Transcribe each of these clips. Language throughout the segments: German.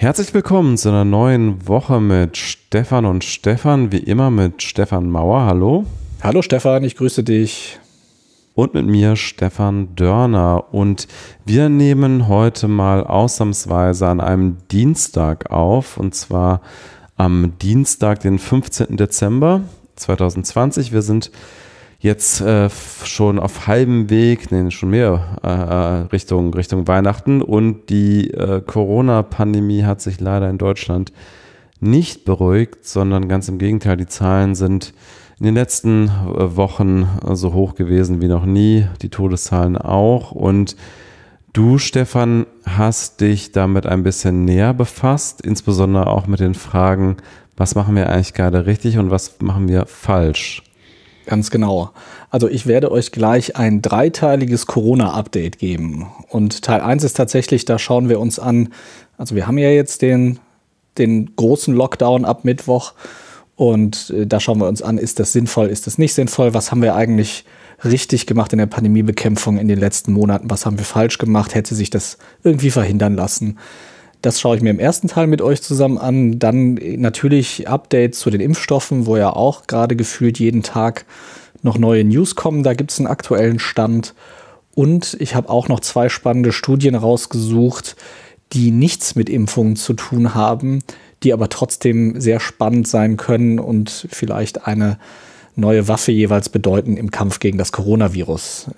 Herzlich willkommen zu einer neuen Woche mit Stefan und Stefan, wie immer mit Stefan Mauer. Hallo. Hallo Stefan, ich grüße dich. Und mit mir Stefan Dörner. Und wir nehmen heute mal ausnahmsweise an einem Dienstag auf, und zwar am Dienstag, den 15. Dezember 2020. Wir sind jetzt schon auf halbem Weg, schon mehr Richtung Weihnachten, und die Corona-Pandemie hat sich leider in Deutschland nicht beruhigt, sondern ganz im Gegenteil, die Zahlen sind in den letzten Wochen so hoch gewesen wie noch nie, die Todeszahlen auch. Und du, Stefan, hast dich damit ein bisschen näher befasst, insbesondere auch mit den Fragen, was machen wir eigentlich gerade richtig und was machen wir falsch? Ganz genau. Also ich werde euch gleich ein dreiteiliges Corona-Update geben. Und Teil 1 ist tatsächlich, da schauen wir uns an, also wir haben ja jetzt den großen Lockdown ab Mittwoch und da schauen wir uns an, ist das sinnvoll, ist das nicht sinnvoll, was haben wir eigentlich richtig gemacht in der Pandemiebekämpfung in den letzten Monaten, was haben wir falsch gemacht, hätte sich das irgendwie verhindern lassen. Das schaue ich mir im ersten Teil mit euch zusammen an. Dann natürlich Updates zu den Impfstoffen, wo ja auch gerade gefühlt jeden Tag noch neue News kommen. Da gibt es einen aktuellen Stand. Und ich habe auch noch 2 spannende Studien rausgesucht, die nichts mit Impfungen zu tun haben, die aber trotzdem sehr spannend sein können und vielleicht eine neue Waffe jeweils bedeuten im Kampf gegen das Coronavirus.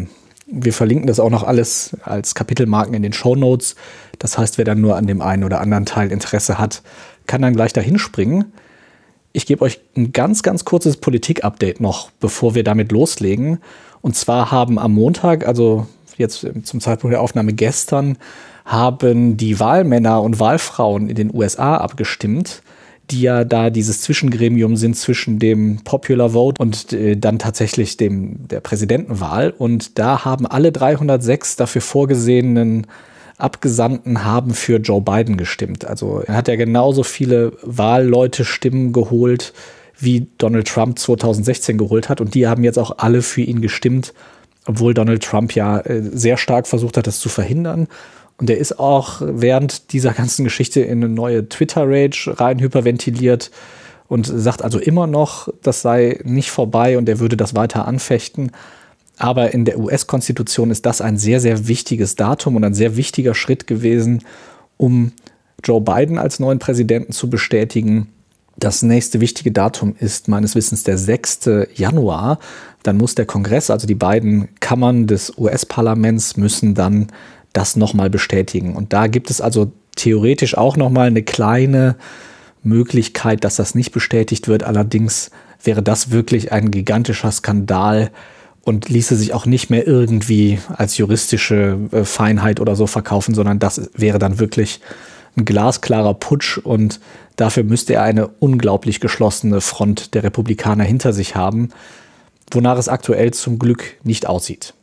Wir verlinken das auch noch alles als Kapitelmarken in den Shownotes. Das heißt, wer dann nur an dem einen oder anderen Teil Interesse hat, kann dann gleich dahin springen. Ich gebe euch ein ganz, ganz kurzes Politik-Update noch, bevor wir damit loslegen. Und zwar haben am Montag, also jetzt zum Zeitpunkt der Aufnahme gestern, haben die Wahlmänner und Wahlfrauen in den USA abgestimmt, die ja da dieses Zwischengremium sind zwischen dem Popular Vote und dann tatsächlich der Präsidentenwahl. Und da haben alle 306 dafür vorgesehenen Abgesandten haben für Joe Biden gestimmt. Also er hat ja genauso viele Wahlleute Stimmen geholt, wie Donald Trump 2016 geholt hat. Und die haben jetzt auch alle für ihn gestimmt, obwohl Donald Trump ja sehr stark versucht hat, das zu verhindern. Und er ist auch während dieser ganzen Geschichte in eine neue Twitter-Rage rein hyperventiliert und sagt also immer noch, das sei nicht vorbei und er würde das weiter anfechten. Aber in der US-Konstitution ist das ein sehr, sehr wichtiges Datum und ein sehr wichtiger Schritt gewesen, um Joe Biden als neuen Präsidenten zu bestätigen. Das nächste wichtige Datum ist meines Wissens der 6. Januar. Dann muss der Kongress, also die beiden Kammern des US-Parlaments, müssen dann das nochmal bestätigen. Und da gibt es also theoretisch auch nochmal eine kleine Möglichkeit, dass das nicht bestätigt wird. Allerdings wäre das wirklich ein gigantischer Skandal und ließe sich auch nicht mehr irgendwie als juristische Feinheit oder so verkaufen, sondern das wäre dann wirklich ein glasklarer Putsch und dafür müsste er eine unglaublich geschlossene Front der Republikaner hinter sich haben, wonach es aktuell zum Glück nicht aussieht.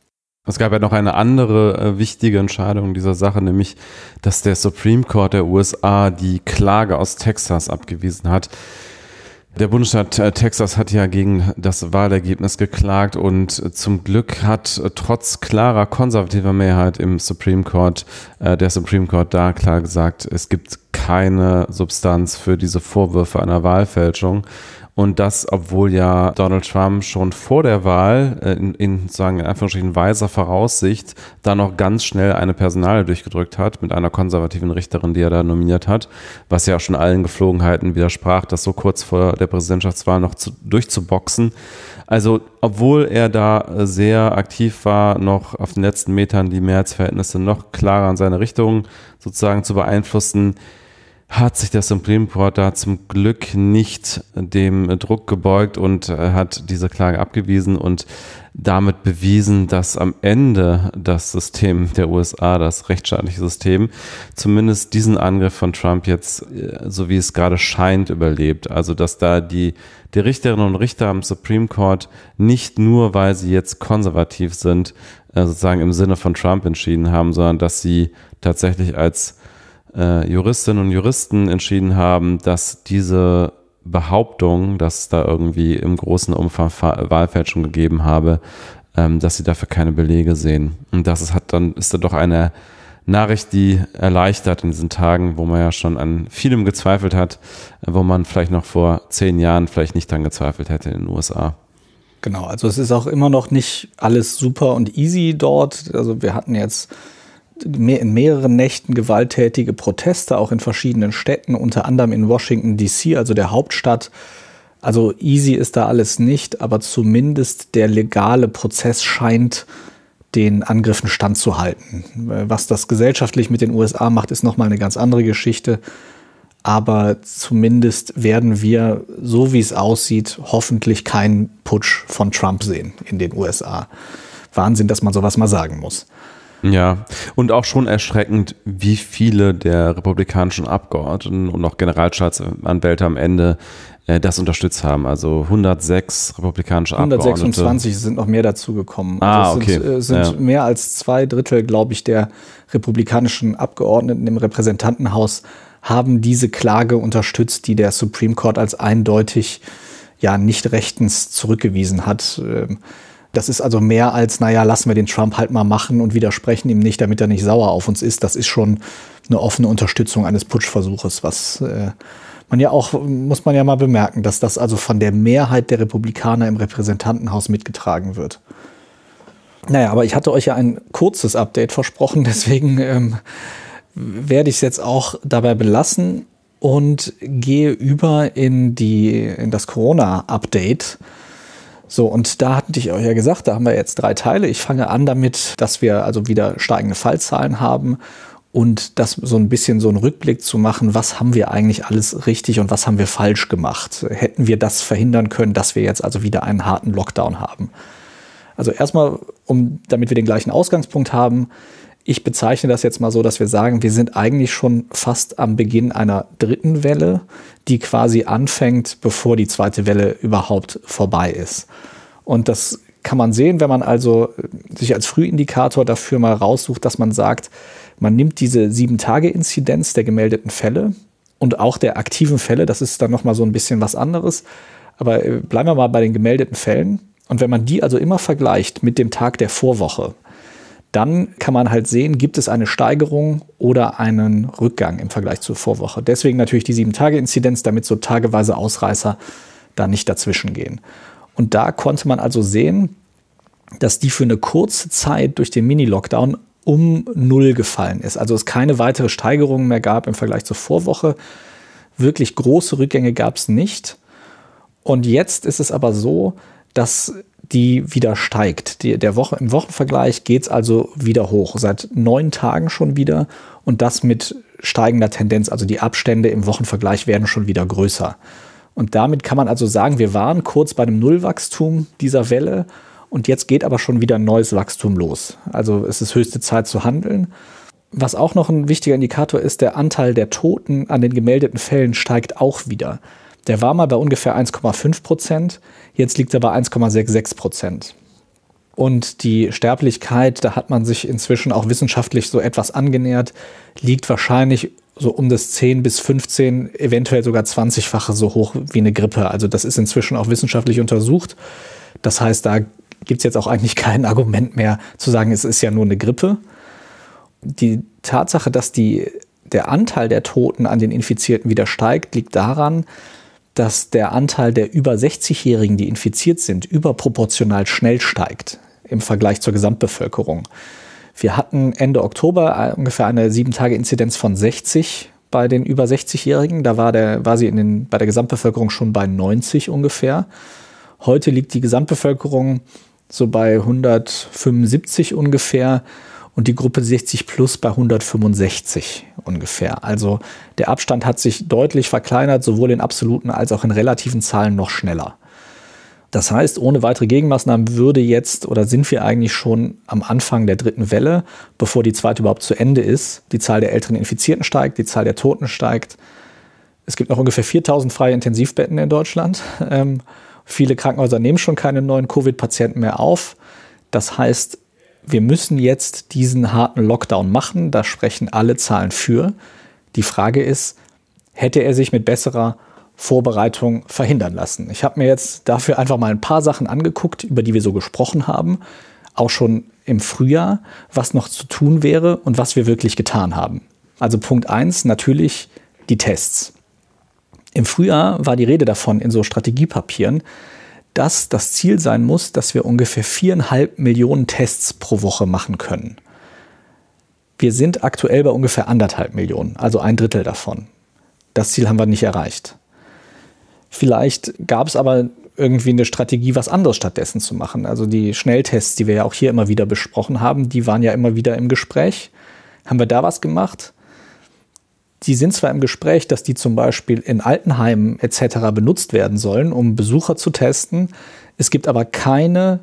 Es gab ja noch eine andere wichtige Entscheidung dieser Sache, nämlich, dass der Supreme Court der USA die Klage aus Texas abgewiesen hat. Der Bundesstaat Texas hat ja gegen das Wahlergebnis geklagt und zum Glück hat trotz klarer konservativer Mehrheit im Supreme Court, der Supreme Court da klar gesagt, es gibt keine Substanz für diese Vorwürfe einer Wahlfälschung. Und das, obwohl ja Donald Trump schon vor der Wahl in Anführungsstrichen weiser Voraussicht da noch ganz schnell eine Personalie durchgedrückt hat mit einer konservativen Richterin, die er da nominiert hat, was ja auch schon allen Geflogenheiten widersprach, das so kurz vor der Präsidentschaftswahl noch durchzuboxen. Also, obwohl er da sehr aktiv war, noch auf den letzten Metern die Mehrheitsverhältnisse noch klarer in seine Richtung sozusagen zu beeinflussen, hat sich der Supreme Court da zum Glück nicht dem Druck gebeugt und hat diese Klage abgewiesen und damit bewiesen, dass am Ende das System der USA, das rechtsstaatliche System, zumindest diesen Angriff von Trump jetzt, so wie es gerade scheint, überlebt. Also dass da die Richterinnen und Richter am Supreme Court nicht nur, weil sie jetzt konservativ sind, sozusagen im Sinne von Trump entschieden haben, sondern dass sie tatsächlich als Juristinnen und Juristen entschieden haben, dass diese Behauptung, dass es da irgendwie im großen Umfang Wahlfälschung gegeben habe, dass sie dafür keine Belege sehen. Und das ist dann doch eine Nachricht, die erleichtert in diesen Tagen, wo man ja schon an vielem gezweifelt hat, wo man vielleicht noch vor 10 Jahren vielleicht nicht dran gezweifelt hätte in den USA. Genau, also es ist auch immer noch nicht alles super und easy dort. Also wir hatten jetzt in mehreren Nächten gewalttätige Proteste, auch in verschiedenen Städten, unter anderem in Washington DC, also der Hauptstadt. Also easy ist da alles nicht, aber zumindest der legale Prozess scheint den Angriffen standzuhalten. Was das gesellschaftlich mit den USA macht, ist nochmal eine ganz andere Geschichte. Aber zumindest werden wir, so wie es aussieht, hoffentlich keinen Putsch von Trump sehen in den USA. Wahnsinn, dass man sowas mal sagen muss. Ja, und auch schon erschreckend, wie viele der republikanischen Abgeordneten und auch Generalstaatsanwälte am Ende das unterstützt haben. Also 106 republikanische Abgeordnete. 126 sind noch mehr dazugekommen. Okay. Sind mehr als 2/3, glaube ich, der republikanischen Abgeordneten im Repräsentantenhaus haben diese Klage unterstützt, die der Supreme Court als eindeutig nicht rechtens zurückgewiesen hat. Das ist also mehr als, lassen wir den Trump halt mal machen und widersprechen ihm nicht, damit er nicht sauer auf uns ist. Das ist schon eine offene Unterstützung eines Putschversuches, was muss man ja mal bemerken, dass das also von der Mehrheit der Republikaner im Repräsentantenhaus mitgetragen wird. Aber ich hatte euch ja ein kurzes Update versprochen, deswegen werde ich es jetzt auch dabei belassen und gehe über in das Corona-Update. So, und da hatte ich euch ja gesagt, da haben wir jetzt 3 Teile. Ich fange an damit, dass wir also wieder steigende Fallzahlen haben und das so ein bisschen so einen Rückblick zu machen, was haben wir eigentlich alles richtig und was haben wir falsch gemacht? Hätten wir das verhindern können, dass wir jetzt also wieder einen harten Lockdown haben? Also erstmal, damit wir den gleichen Ausgangspunkt haben, ich bezeichne das jetzt mal so, dass wir sagen, wir sind eigentlich schon fast am Beginn einer 3. Welle, die quasi anfängt, bevor die 2. Welle überhaupt vorbei ist. Und das kann man sehen, wenn man also sich als Frühindikator dafür mal raussucht, dass man sagt, man nimmt diese 7-Tage-Inzidenz der gemeldeten Fälle und auch der aktiven Fälle, das ist dann nochmal so ein bisschen was anderes, aber bleiben wir mal bei den gemeldeten Fällen. Und wenn man die also immer vergleicht mit dem Tag der Vorwoche, dann kann man halt sehen, gibt es eine Steigerung oder einen Rückgang im Vergleich zur Vorwoche. Deswegen natürlich die 7-Tage-Inzidenz, damit so tageweise Ausreißer da nicht dazwischen gehen. Und da konnte man also sehen, dass die für eine kurze Zeit durch den Mini-Lockdown um 0 gefallen ist. Also es keine weitere Steigerung mehr gab im Vergleich zur Vorwoche. Wirklich große Rückgänge gab es nicht. Und jetzt ist es aber so, dass die wieder steigt. Im Wochenvergleich geht es also wieder hoch. Seit 9 Tagen schon wieder und das mit steigender Tendenz. Also die Abstände im Wochenvergleich werden schon wieder größer. Und damit kann man also sagen, wir waren kurz bei einem Nullwachstum dieser Welle und jetzt geht aber schon wieder ein neues Wachstum los. Also es ist höchste Zeit zu handeln. Was auch noch ein wichtiger Indikator ist, der Anteil der Toten an den gemeldeten Fällen steigt auch wieder. Der war mal bei ungefähr 1,5%, jetzt liegt er bei 1,66%. Und die Sterblichkeit, da hat man sich inzwischen auch wissenschaftlich so etwas angenähert, liegt wahrscheinlich so um das 10 bis 15, eventuell sogar 20-fache so hoch wie eine Grippe. Also das ist inzwischen auch wissenschaftlich untersucht. Das heißt, da gibt es jetzt auch eigentlich kein Argument mehr zu sagen, es ist ja nur eine Grippe. Die Tatsache, dass der Anteil der Toten an den Infizierten wieder steigt, liegt daran, dass der Anteil der über 60-Jährigen, die infiziert sind, überproportional schnell steigt im Vergleich zur Gesamtbevölkerung. Wir hatten Ende Oktober ungefähr eine 7-Tage-Inzidenz von 60 bei den über 60-Jährigen. Da war sie bei der Gesamtbevölkerung schon bei 90 ungefähr. Heute liegt die Gesamtbevölkerung so bei 175 ungefähr und die Gruppe 60 plus bei 165 ungefähr. Also der Abstand hat sich deutlich verkleinert, sowohl in absoluten als auch in relativen Zahlen noch schneller. Das heißt, ohne weitere Gegenmaßnahmen sind wir eigentlich schon am Anfang der 3. Welle, bevor die 2. überhaupt zu Ende ist. Die Zahl der älteren Infizierten steigt, die Zahl der Toten steigt. Es gibt noch ungefähr 4.000 freie Intensivbetten in Deutschland. Viele Krankenhäuser nehmen schon keine neuen Covid-Patienten mehr auf. Das heißt, wir müssen jetzt diesen harten Lockdown machen. Da sprechen alle Zahlen für. Die Frage ist, hätte er sich mit besserer Vorbereitung verhindern lassen? Ich habe mir jetzt dafür einfach mal ein paar Sachen angeguckt, über die wir so gesprochen haben. auch schon im Frühjahr, was noch zu tun wäre und was wir wirklich getan haben. Also Punkt 1, natürlich die Tests. Im Frühjahr war die Rede davon in so Strategiepapieren, dass das Ziel sein muss, dass wir ungefähr 4,5 Millionen Tests pro Woche machen können. Wir sind aktuell bei ungefähr 1,5 Millionen, also 1/3 davon. Das Ziel haben wir nicht erreicht. Vielleicht gab es aber irgendwie eine Strategie, was anderes stattdessen zu machen. Also die Schnelltests, die wir ja auch hier immer wieder besprochen haben, die waren ja immer wieder im Gespräch. Haben wir da was gemacht? Die sind zwar im Gespräch, dass die zum Beispiel in Altenheimen etc. benutzt werden sollen, um Besucher zu testen. Es gibt aber keine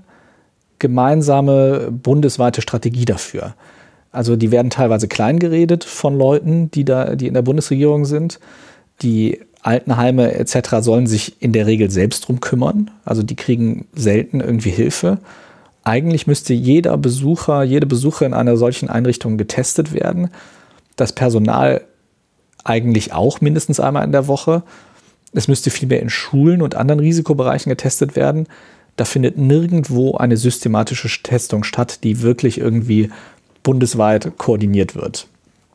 gemeinsame bundesweite Strategie dafür. Also die werden teilweise klein geredet von Leuten, die in der Bundesregierung sind. Die Altenheime etc. sollen sich in der Regel selbst drum kümmern. Also die kriegen selten irgendwie Hilfe. Eigentlich müsste jede Besucherin einer solchen Einrichtung getestet werden. Das Personal eigentlich auch mindestens einmal in der Woche. Es müsste viel mehr in Schulen und anderen Risikobereichen getestet werden. Da findet nirgendwo eine systematische Testung statt, die wirklich irgendwie bundesweit koordiniert wird.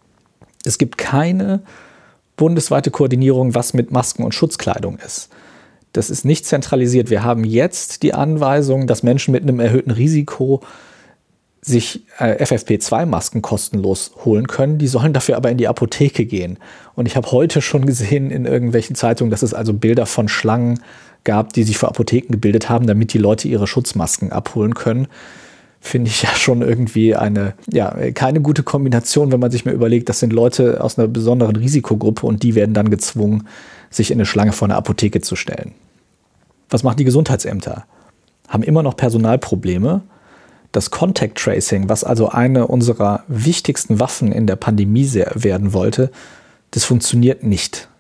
Es gibt keine bundesweite Koordinierung, was mit Masken und Schutzkleidung ist. Das ist nicht zentralisiert. Wir haben jetzt die Anweisung, dass Menschen mit einem erhöhten Risiko sich FFP2-Masken kostenlos holen können. Die sollen dafür aber in die Apotheke gehen. Und ich habe heute schon gesehen in irgendwelchen Zeitungen, dass es also Bilder von Schlangen gab, die sich vor Apotheken gebildet haben, damit die Leute ihre Schutzmasken abholen können. Finde ich ja schon irgendwie keine gute Kombination, wenn man sich mal überlegt, das sind Leute aus einer besonderen Risikogruppe und die werden dann gezwungen, sich in eine Schlange vor einer Apotheke zu stellen. Was machen die Gesundheitsämter? Haben immer noch Personalprobleme. Das Contact Tracing, was also eine unserer wichtigsten Waffen in der Pandemie werden wollte, das funktioniert nicht.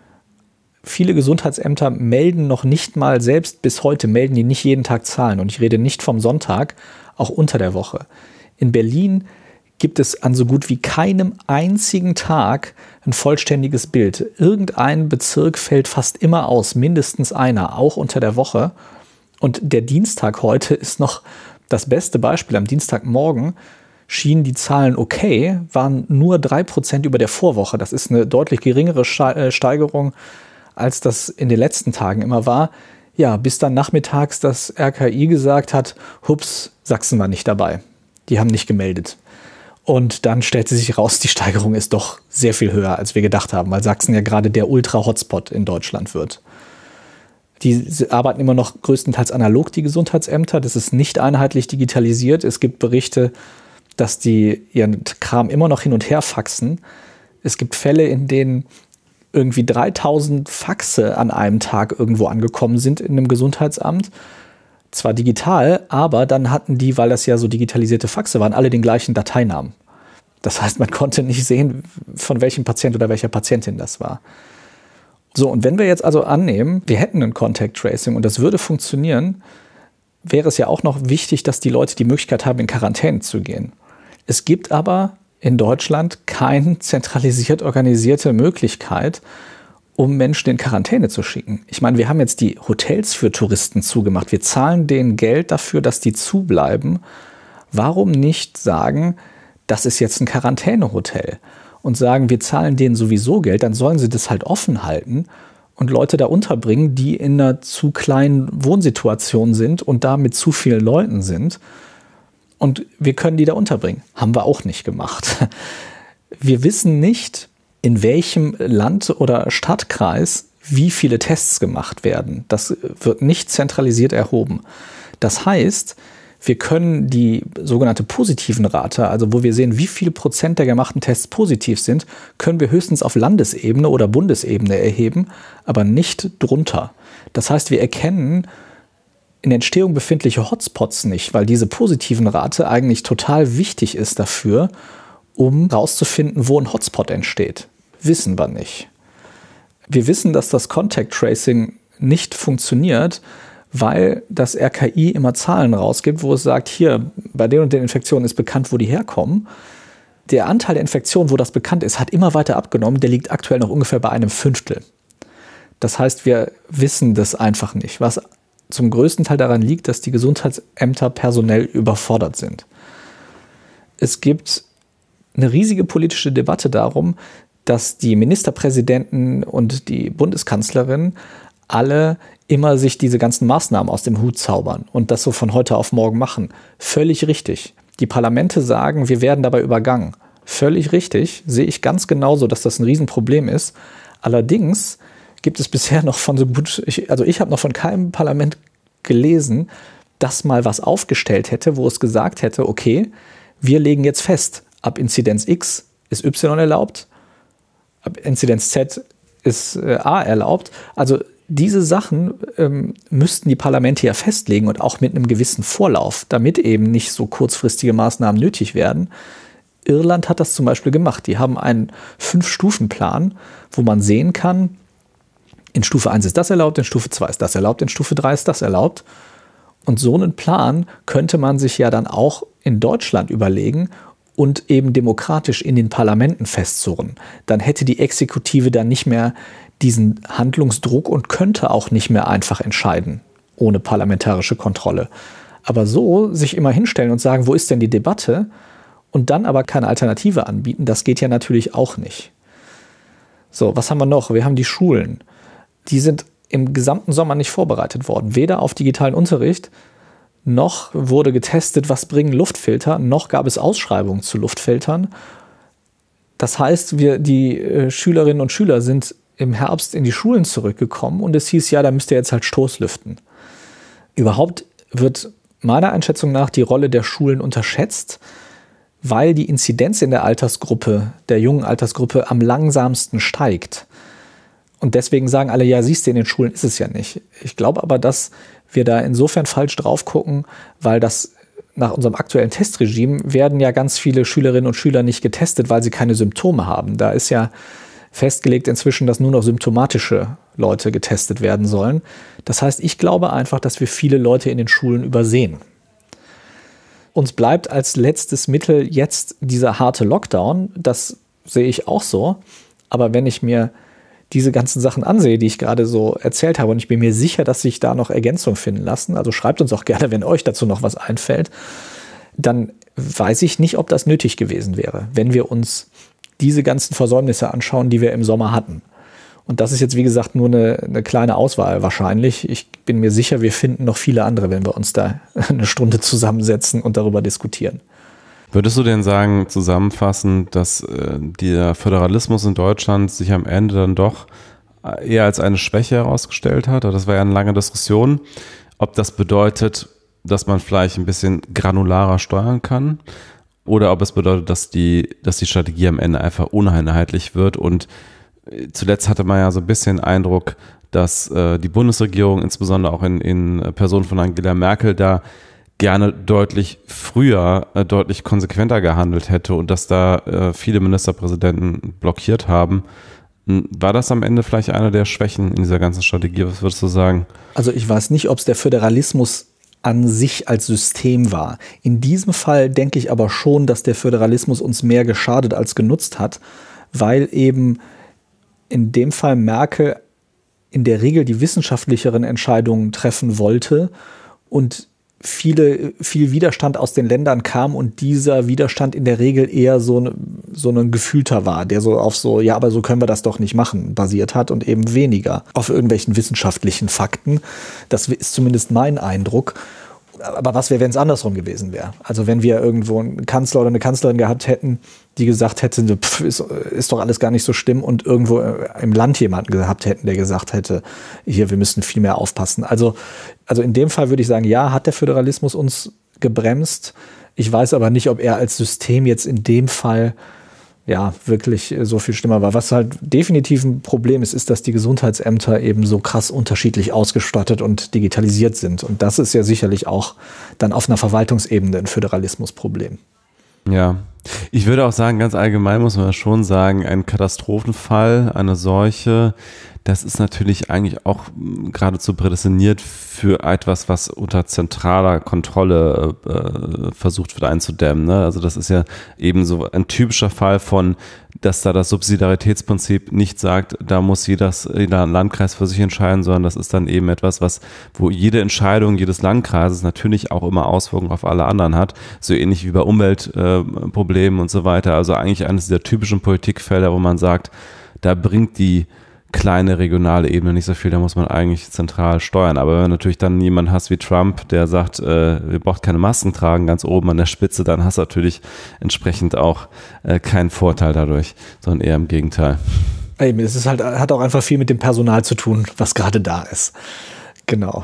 Viele Gesundheitsämter melden noch nicht mal, selbst bis heute melden die nicht jeden Tag Zahlen. Und ich rede nicht vom Sonntag, auch unter der Woche. In Berlin gibt es an so gut wie keinem einzigen Tag ein vollständiges Bild. Irgendein Bezirk fällt fast immer aus, mindestens einer, auch unter der Woche. Und der Dienstag heute ist noch das beste Beispiel. Am Dienstagmorgen schienen die Zahlen okay, waren nur 3% über der Vorwoche. Das ist eine deutlich geringere Steigerung, als das in den letzten Tagen immer war. Ja, bis dann nachmittags das RKI gesagt hat, hups, Sachsen war nicht dabei. Die haben nicht gemeldet. Und dann stellte sich raus, die Steigerung ist doch sehr viel höher, als wir gedacht haben, weil Sachsen ja gerade der Ultra-Hotspot in Deutschland wird. Die arbeiten immer noch größtenteils analog, die Gesundheitsämter. Das ist nicht einheitlich digitalisiert. Es gibt Berichte, dass die ihren Kram immer noch hin und her faxen. Es gibt Fälle, in denen irgendwie 3000 Faxe an einem Tag irgendwo angekommen sind in einem Gesundheitsamt. Zwar digital, aber dann hatten die, weil das ja so digitalisierte Faxe waren, alle den gleichen Dateinamen. Das heißt, man konnte nicht sehen, von welchem Patient oder welcher Patientin das war. So, und wenn wir jetzt also annehmen, wir hätten ein Contact Tracing und das würde funktionieren, wäre es ja auch noch wichtig, dass die Leute die Möglichkeit haben, in Quarantäne zu gehen. Es gibt aber in Deutschland keine zentralisiert organisierte Möglichkeit, um Menschen in Quarantäne zu schicken. Ich meine, wir haben jetzt die Hotels für Touristen zugemacht. Wir zahlen denen Geld dafür, dass die zubleiben. Warum nicht sagen, das ist jetzt ein Quarantänehotel? Und sagen, wir zahlen denen sowieso Geld, dann sollen sie das halt offen halten und Leute da unterbringen, die in einer zu kleinen Wohnsituation sind und da mit zu vielen Leuten sind. Und wir können die da unterbringen. Haben wir auch nicht gemacht. Wir wissen nicht, in welchem Land oder Stadtkreis wie viele Tests gemacht werden. Das wird nicht zentralisiert erhoben. Das heißt, wir können die sogenannte positiven Rate, also wo wir sehen, wie viel Prozent der gemachten Tests positiv sind, können wir höchstens auf Landesebene oder Bundesebene erheben, aber nicht drunter. Das heißt, wir erkennen in Entstehung befindliche Hotspots nicht, weil diese positiven Rate eigentlich total wichtig ist dafür, um herauszufinden, wo ein Hotspot entsteht. Wissen wir nicht. Wir wissen, dass das Contact Tracing nicht funktioniert, weil das RKI immer Zahlen rausgibt, wo es sagt, hier, bei den und den Infektionen ist bekannt, wo die herkommen. Der Anteil der Infektionen, wo das bekannt ist, hat immer weiter abgenommen. Der liegt aktuell noch ungefähr bei 1/5. Das heißt, wir wissen das einfach nicht. Was zum größten Teil daran liegt, dass die Gesundheitsämter personell überfordert sind. Es gibt eine riesige politische Debatte darum, dass die Ministerpräsidenten und die Bundeskanzlerin alle immer sich diese ganzen Maßnahmen aus dem Hut zaubern und das so von heute auf morgen machen. Völlig richtig. Die Parlamente sagen, wir werden dabei übergangen. Völlig richtig. Sehe ich ganz genauso, dass das ein Riesenproblem ist. Allerdings gibt es bisher noch ich habe noch von keinem Parlament gelesen, das mal was aufgestellt hätte, wo es gesagt hätte, okay, wir legen jetzt fest, ab Inzidenz X ist Y erlaubt, ab Inzidenz Z ist A erlaubt. Also diese Sachen müssten die Parlamente ja festlegen und auch mit einem gewissen Vorlauf, damit eben nicht so kurzfristige Maßnahmen nötig werden. Irland hat das zum Beispiel gemacht. Die haben einen 5-Stufen-Plan, wo man sehen kann, in Stufe 1 ist das erlaubt, in Stufe 2 ist das erlaubt, in Stufe 3 ist das erlaubt. Und so einen Plan könnte man sich ja dann auch in Deutschland überlegen und eben demokratisch in den Parlamenten festzurren. Dann hätte die Exekutive dann nicht mehr diesen Handlungsdruck und könnte auch nicht mehr einfach entscheiden, ohne parlamentarische Kontrolle. Aber so sich immer hinstellen und sagen, wo ist denn die Debatte? Und dann aber keine Alternative anbieten, das geht ja natürlich auch nicht. So, was haben wir noch? Wir haben die Schulen. Die sind im gesamten Sommer nicht vorbereitet worden. Weder auf digitalen Unterricht, noch wurde getestet, was bringen Luftfilter, noch gab es Ausschreibungen zu Luftfiltern. Das heißt, die Schülerinnen und Schüler sind im Herbst in die Schulen zurückgekommen und es hieß, ja, da müsst ihr jetzt halt Stoßlüften. Überhaupt wird meiner Einschätzung nach die Rolle der Schulen unterschätzt, weil die Inzidenz in der Altersgruppe, der jungen Altersgruppe, am langsamsten steigt. Und deswegen sagen alle, ja, siehst du, in den Schulen ist es ja nicht. Ich glaube aber, dass wir da insofern falsch drauf gucken, weil das nach unserem aktuellen Testregime werden ja ganz viele Schülerinnen und Schüler nicht getestet, weil sie keine Symptome haben. Da ist ja festgelegt inzwischen, dass nur noch symptomatische Leute getestet werden sollen. Das heißt, ich glaube einfach, dass wir viele Leute in den Schulen übersehen. Uns bleibt als letztes Mittel jetzt dieser harte Lockdown. Das sehe ich auch so. Aber wenn ich mir diese ganzen Sachen ansehe, die ich gerade so erzählt habe, und ich bin mir sicher, dass sich da noch Ergänzungen finden lassen, also schreibt uns auch gerne, wenn euch dazu noch was einfällt, dann weiß ich nicht, ob das nötig gewesen wäre, wenn wir uns diese ganzen Versäumnisse anschauen, die wir im Sommer hatten. Und das ist jetzt, wie gesagt, nur eine kleine Auswahl wahrscheinlich. Ich bin mir sicher, wir finden noch viele andere, wenn wir uns da eine Stunde zusammensetzen und darüber diskutieren. Würdest du denn sagen, zusammenfassend, dass der Föderalismus in Deutschland sich am Ende dann doch eher als eine Schwäche herausgestellt hat? Das war ja eine lange Diskussion, ob das bedeutet, dass man vielleicht ein bisschen granularer steuern kann oder ob es bedeutet, dass die Strategie am Ende einfach uneinheitlich wird. Und zuletzt hatte man ja so ein bisschen Eindruck, dass die Bundesregierung, insbesondere auch in Person von Angela Merkel, da gerne deutlich früher, deutlich konsequenter gehandelt hätte und dass da viele Ministerpräsidenten blockiert haben. War das am Ende vielleicht eine der Schwächen in dieser ganzen Strategie? Was würdest du sagen? Also ich weiß nicht, ob es der Föderalismus an sich als System war. In diesem Fall denke ich aber schon, dass der Föderalismus uns mehr geschadet als genutzt hat, weil eben in dem Fall Merkel in der Regel die wissenschaftlicheren Entscheidungen treffen wollte und viel Widerstand aus den Ländern kam und dieser Widerstand in der Regel eher so ein gefühlter war, der so auf so, ja, aber so können wir das doch nicht machen, basiert hat und eben weniger auf irgendwelchen wissenschaftlichen Fakten. Das ist zumindest mein Eindruck. Aber was wäre, wenn es andersrum gewesen wäre? Also wenn wir irgendwo einen Kanzler oder eine Kanzlerin gehabt hätten, die gesagt hätte, ist doch alles gar nicht so schlimm und irgendwo im Land jemanden gehabt hätten, der gesagt hätte, hier, wir müssen viel mehr aufpassen. Also in dem Fall würde ich sagen, ja, hat der Föderalismus uns gebremst. Ich weiß aber nicht, ob er als System jetzt in dem Fall ja wirklich so viel schlimmer war. Was halt definitiv ein Problem ist, dass die Gesundheitsämter eben so krass unterschiedlich ausgestattet und digitalisiert sind. Und das ist ja sicherlich auch dann auf einer Verwaltungsebene ein Föderalismusproblem. Ja, Ich würde auch sagen, ganz allgemein muss man schon sagen, ein Katastrophenfall, eine Seuche, das ist natürlich eigentlich auch geradezu prädestiniert für etwas, was unter zentraler Kontrolle versucht wird einzudämmen. Ne? Also das ist ja eben so ein typischer Fall von, dass da das Subsidiaritätsprinzip nicht sagt, da muss jeder Landkreis für sich entscheiden, sondern das ist dann eben etwas, wo jede Entscheidung jedes Landkreises natürlich auch immer Auswirkungen auf alle anderen hat, so ähnlich wie bei Umweltproblemen und so weiter. Also eigentlich eines dieser typischen Politikfelder, wo man sagt, da bringt die kleine regionale Ebene nicht so viel, da muss man eigentlich zentral steuern. Aber wenn du natürlich dann jemanden hast wie Trump, der sagt, wir brauchen keine Masken tragen, ganz oben an der Spitze, dann hast du natürlich entsprechend auch keinen Vorteil dadurch, sondern eher im Gegenteil. Eben, es ist halt, hat auch einfach viel mit dem Personal zu tun, was gerade da ist. Genau.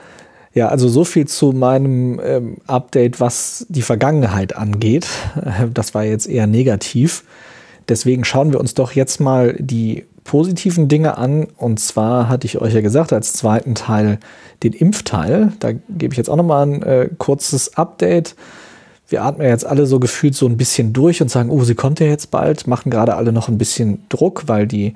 Ja, also so viel zu meinem Update, was die Vergangenheit angeht. Das war jetzt eher negativ. Deswegen schauen wir uns doch jetzt mal die positiven Dinge an. Und zwar hatte ich euch ja gesagt, als zweiten Teil den Impfteil. Da gebe ich jetzt auch nochmal ein kurzes Update. Wir atmen jetzt alle so gefühlt so ein bisschen durch und sagen, oh, sie kommt ja jetzt bald, machen gerade alle noch ein bisschen Druck, weil die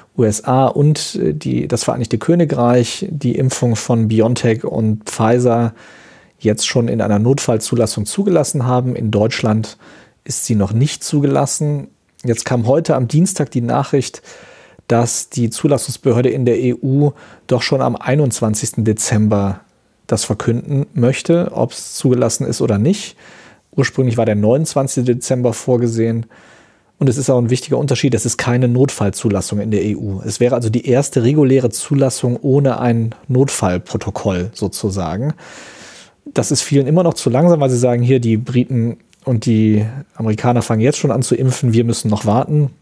USA und das Vereinigte Königreich die Impfung von BioNTech und Pfizer jetzt schon in einer Notfallzulassung zugelassen haben. In Deutschland ist sie noch nicht zugelassen. Jetzt kam heute am Dienstag die Nachricht, dass die Zulassungsbehörde in der EU doch schon am 21. Dezember das verkünden möchte, ob es zugelassen ist oder nicht. Ursprünglich war der 29. Dezember vorgesehen. Und es ist auch ein wichtiger Unterschied, es ist keine Notfallzulassung in der EU. Es wäre also die erste reguläre Zulassung ohne ein Notfallprotokoll sozusagen. Das ist vielen immer noch zu langsam, weil sie sagen, hier die Briten und die Amerikaner fangen jetzt schon an zu impfen, wir müssen noch warten.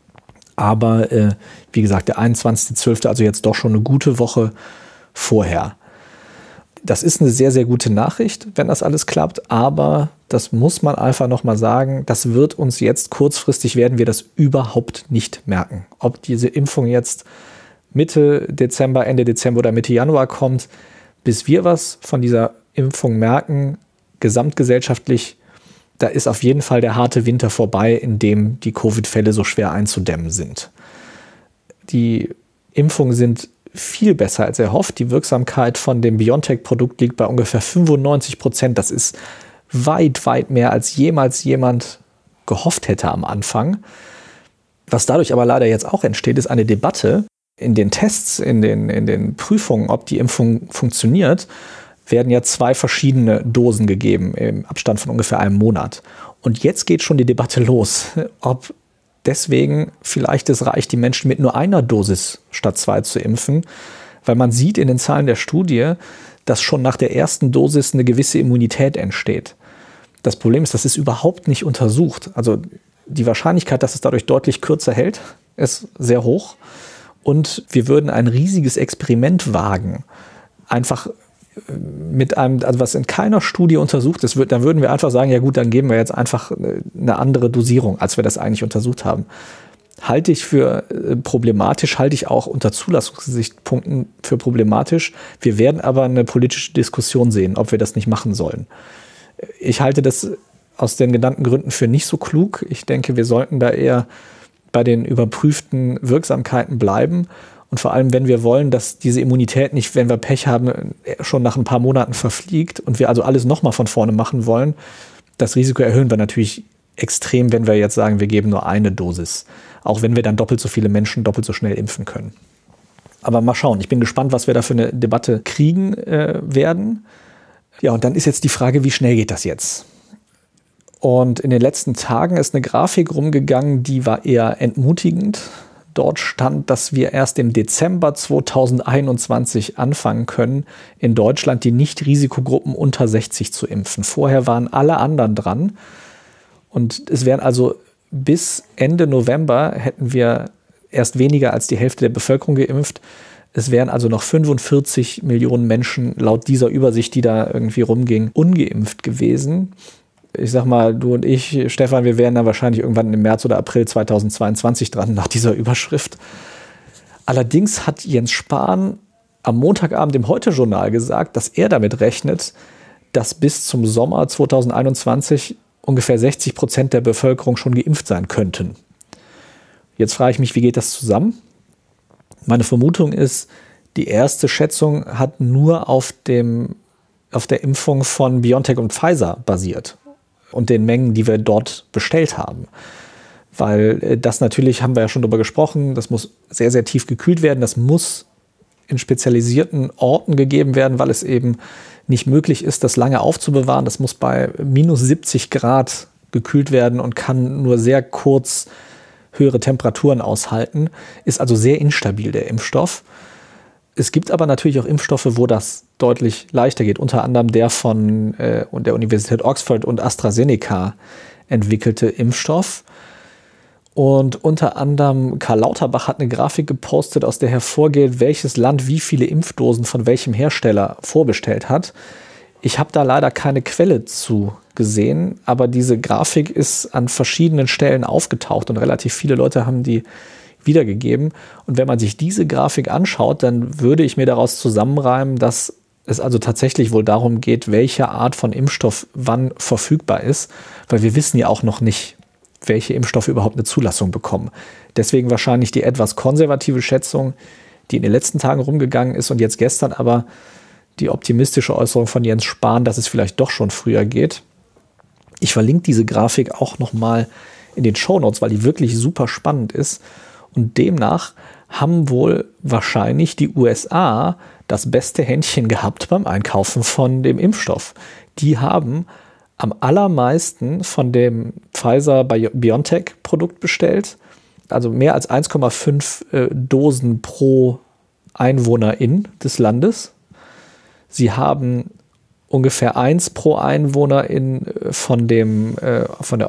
Aber wie gesagt, der 21.12., also jetzt doch schon eine gute Woche vorher. Das ist eine sehr, sehr gute Nachricht, wenn das alles klappt, aber das muss man einfach nochmal sagen, das wird uns jetzt kurzfristig, werden wir das überhaupt nicht merken. Ob diese Impfung jetzt Mitte Dezember, Ende Dezember oder Mitte Januar kommt, bis wir was von dieser Impfung merken, gesamtgesellschaftlich, da ist auf jeden Fall der harte Winter vorbei, in dem die Covid-Fälle so schwer einzudämmen sind. Die Impfungen sind viel besser als erhofft. Die Wirksamkeit von dem BioNTech-Produkt liegt bei ungefähr 95%. Das ist weit, weit mehr, als jemals jemand gehofft hätte am Anfang. Was dadurch aber leider jetzt auch entsteht, ist eine Debatte in den Tests, in den Prüfungen, ob die Impfung funktioniert, werden ja 2 verschiedene Dosen gegeben im Abstand von ungefähr einem Monat. Und jetzt geht schon die Debatte los, ob deswegen vielleicht es reicht, die Menschen mit nur einer Dosis statt 2 zu impfen, weil man sieht in den Zahlen der Studie, dass schon nach der ersten Dosis eine gewisse Immunität entsteht. Das Problem ist, das ist überhaupt nicht untersucht. Also die Wahrscheinlichkeit, dass es dadurch deutlich kürzer hält, ist sehr hoch. Und wir würden ein riesiges Experiment wagen, einfach mit einem, also was in keiner Studie untersucht ist, dann würden wir einfach sagen, ja gut, dann geben wir jetzt einfach eine andere Dosierung, als wir das eigentlich untersucht haben. Halte ich für problematisch, halte ich auch unter Zulassungsgesichtspunkten für problematisch. Wir werden aber eine politische Diskussion sehen, ob wir das nicht machen sollen. Ich halte das aus den genannten Gründen für nicht so klug. Ich denke, wir sollten da eher bei den überprüften Wirksamkeiten bleiben. Und vor allem, wenn wir wollen, dass diese Immunität nicht, wenn wir Pech haben, schon nach ein paar Monaten verfliegt und wir also alles nochmal von vorne machen wollen, das Risiko erhöhen wir natürlich extrem, wenn wir jetzt sagen, wir geben nur eine Dosis. Auch wenn wir dann doppelt so viele Menschen doppelt so schnell impfen können. Aber mal schauen. Ich bin gespannt, was wir da für eine Debatte kriegen werden. Ja, und dann ist jetzt die Frage, wie schnell geht das jetzt? Und in den letzten Tagen ist eine Grafik rumgegangen, die war eher entmutigend. Dort stand, dass wir erst im Dezember 2021 anfangen können, in Deutschland die Nicht-Risikogruppen unter 60 zu impfen. Vorher waren alle anderen dran. Und es wären also bis Ende November hätten wir erst weniger als die Hälfte der Bevölkerung geimpft. Es wären also noch 45 Millionen Menschen laut dieser Übersicht, die da irgendwie rumging, ungeimpft gewesen. Ich sag mal, du und ich, Stefan, wir wären dann wahrscheinlich irgendwann im März oder April 2022 dran nach dieser Überschrift. Allerdings hat Jens Spahn am Montagabend im Heute-Journal gesagt, dass er damit rechnet, dass bis zum Sommer 2021 ungefähr 60% der Bevölkerung schon geimpft sein könnten. Jetzt frage ich mich, wie geht das zusammen? Meine Vermutung ist, die erste Schätzung hat nur auf der Impfung von BioNTech und Pfizer basiert und den Mengen, die wir dort bestellt haben. Weil das natürlich, haben wir ja schon drüber gesprochen, das muss sehr, sehr tief gekühlt werden. Das muss in spezialisierten Orten gegeben werden, weil es eben nicht möglich ist, das lange aufzubewahren. Das muss bei minus 70 Grad gekühlt werden und kann nur sehr kurz höhere Temperaturen aushalten. Ist also sehr instabil, der Impfstoff. Es gibt aber natürlich auch Impfstoffe, wo das deutlich leichter geht. Unter anderem der von der Universität Oxford und AstraZeneca entwickelte Impfstoff. Und unter anderem Karl Lauterbach hat eine Grafik gepostet, aus der hervorgeht, welches Land wie viele Impfdosen von welchem Hersteller vorbestellt hat. Ich habe da leider keine Quelle zu gesehen, aber diese Grafik ist an verschiedenen Stellen aufgetaucht und relativ viele Leute haben die wiedergegeben. Und wenn man sich diese Grafik anschaut, dann würde ich mir daraus zusammenreimen, dass es also tatsächlich wohl darum geht, welche Art von Impfstoff wann verfügbar ist, weil wir wissen ja auch noch nicht, welche Impfstoffe überhaupt eine Zulassung bekommen. Deswegen wahrscheinlich die etwas konservative Schätzung, die in den letzten Tagen rumgegangen ist und jetzt gestern aber die optimistische Äußerung von Jens Spahn, dass es vielleicht doch schon früher geht. Ich verlinke diese Grafik auch nochmal in den Shownotes, weil die wirklich super spannend ist. Und demnach haben wohl wahrscheinlich die USA das beste Händchen gehabt beim Einkaufen von dem Impfstoff. Die haben am allermeisten von dem Pfizer-BioNTech-Produkt bestellt, also mehr als 1,5 Dosen pro Einwohnerin des Landes. Sie haben ungefähr 1 pro Einwohnerin von der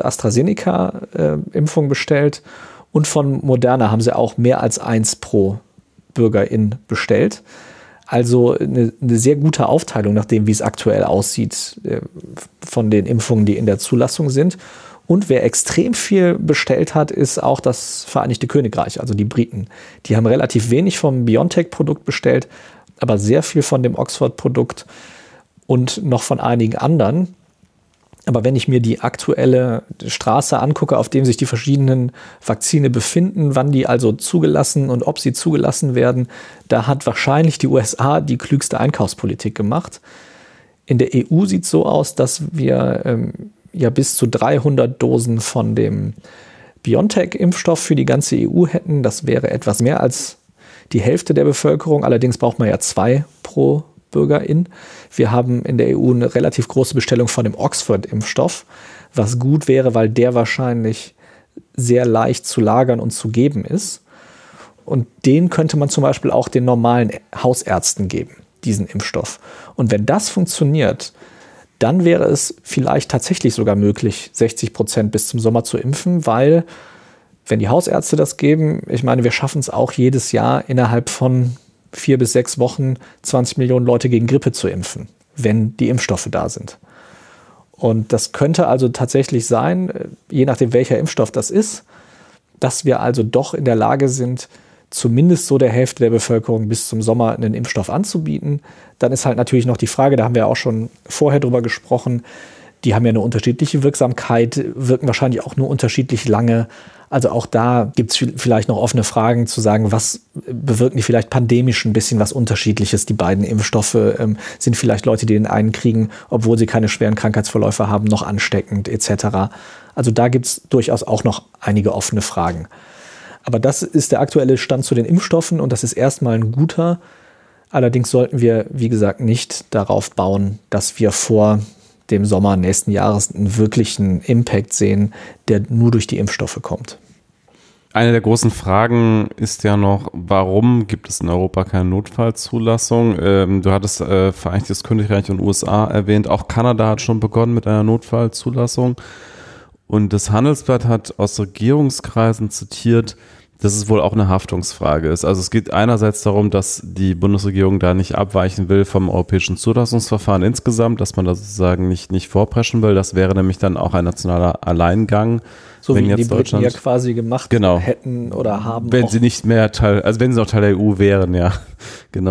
Oxford-AstraZeneca-Impfung bestellt und von Moderna haben sie auch mehr als 1 pro Bürgerin bestellt. Also eine sehr gute Aufteilung, nach dem, wie es aktuell aussieht, von den Impfungen, die in der Zulassung sind. Und wer extrem viel bestellt hat, ist auch das Vereinigte Königreich, also die Briten. Die haben relativ wenig vom BioNTech-Produkt bestellt, aber sehr viel von dem Oxford-Produkt und noch von einigen anderen. Aber wenn ich mir die aktuelle Straße angucke, auf dem sich die verschiedenen Vakzine befinden, wann die also zugelassen und ob sie zugelassen werden, da hat wahrscheinlich die USA die klügste Einkaufspolitik gemacht. In der EU sieht es so aus, dass wir bis zu 300 Dosen von dem BioNTech-Impfstoff für die ganze EU hätten. Das wäre etwas mehr als die Hälfte der Bevölkerung. Allerdings braucht man ja 2 pro Bürgerin. Wir haben in der EU eine relativ große Bestellung von dem Oxford-Impfstoff, was gut wäre, weil der wahrscheinlich sehr leicht zu lagern und zu geben ist. Und den könnte man zum Beispiel auch den normalen Hausärzten geben, diesen Impfstoff. Und wenn das funktioniert, dann wäre es vielleicht tatsächlich sogar möglich, 60% bis zum Sommer zu impfen, weil wenn die Hausärzte das geben, ich meine, wir schaffen es auch jedes Jahr innerhalb von 4 bis 6 Wochen 20 Millionen Leute gegen Grippe zu impfen, wenn die Impfstoffe da sind. Und das könnte also tatsächlich sein, je nachdem welcher Impfstoff das ist, dass wir also doch in der Lage sind, zumindest so der Hälfte der Bevölkerung bis zum Sommer einen Impfstoff anzubieten. Dann ist halt natürlich noch die Frage, da haben wir auch schon vorher drüber gesprochen, die haben ja eine unterschiedliche Wirksamkeit, wirken wahrscheinlich auch nur unterschiedlich lange. Also auch da gibt es vielleicht noch offene Fragen zu sagen, was bewirken die vielleicht pandemisch ein bisschen was Unterschiedliches. Die beiden Impfstoffe sind vielleicht Leute, die den einen kriegen, obwohl sie keine schweren Krankheitsverläufe haben, noch ansteckend etc. Also da gibt es durchaus auch noch einige offene Fragen. Aber das ist der aktuelle Stand zu den Impfstoffen und das ist erstmal ein guter. Allerdings sollten wir, wie gesagt, nicht darauf bauen, dass wir vor dem Sommer nächsten Jahres einen wirklichen Impact sehen, der nur durch die Impfstoffe kommt. Eine der großen Fragen ist ja noch, warum gibt es in Europa keine Notfallzulassung? Du hattest Vereinigtes Königreich und USA erwähnt, auch Kanada hat schon begonnen mit einer Notfallzulassung. Und das Handelsblatt hat aus Regierungskreisen zitiert, dass es wohl auch eine Haftungsfrage ist. Also es geht einerseits darum, dass die Bundesregierung da nicht abweichen will vom europäischen Zulassungsverfahren insgesamt, dass man da sozusagen nicht vorpreschen will. Das wäre nämlich dann auch ein nationaler Alleingang. So wie jetzt die Briten ja quasi gemacht hätten oder haben. Wenn sie nicht mehr wenn sie noch Teil der EU wären, ja, genau.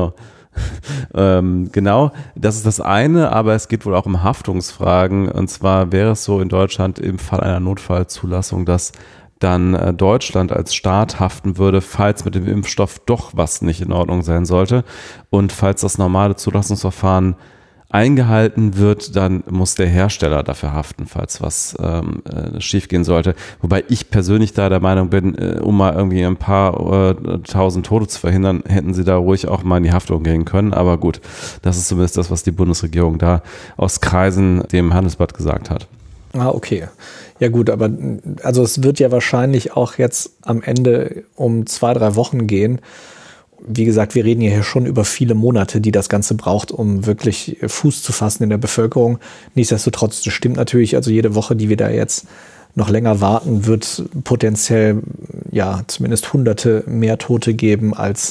Genau, das ist das eine, aber es geht wohl auch um Haftungsfragen. Und zwar wäre es so in Deutschland im Fall einer Notfallzulassung, dass dann Deutschland als Staat haften würde, falls mit dem Impfstoff doch was nicht in Ordnung sein sollte. Und falls das normale Zulassungsverfahren eingehalten wird, dann muss der Hersteller dafür haften, falls was schiefgehen sollte. Wobei ich persönlich da der Meinung bin, um mal irgendwie ein paar tausend Tote zu verhindern, hätten sie da ruhig auch mal in die Haftung gehen können. Aber gut, das ist zumindest das, was die Bundesregierung da aus Kreisen dem Handelsblatt gesagt hat. Ah, okay. Ja gut, aber also es wird ja wahrscheinlich auch jetzt am Ende um 2-3 Wochen gehen. Wie gesagt, wir reden hier schon über viele Monate, die das Ganze braucht, um wirklich Fuß zu fassen in der Bevölkerung. Nichtsdestotrotz, das stimmt natürlich, also jede Woche, die wir da jetzt noch länger warten, wird potenziell ja zumindest Hunderte mehr Tote geben als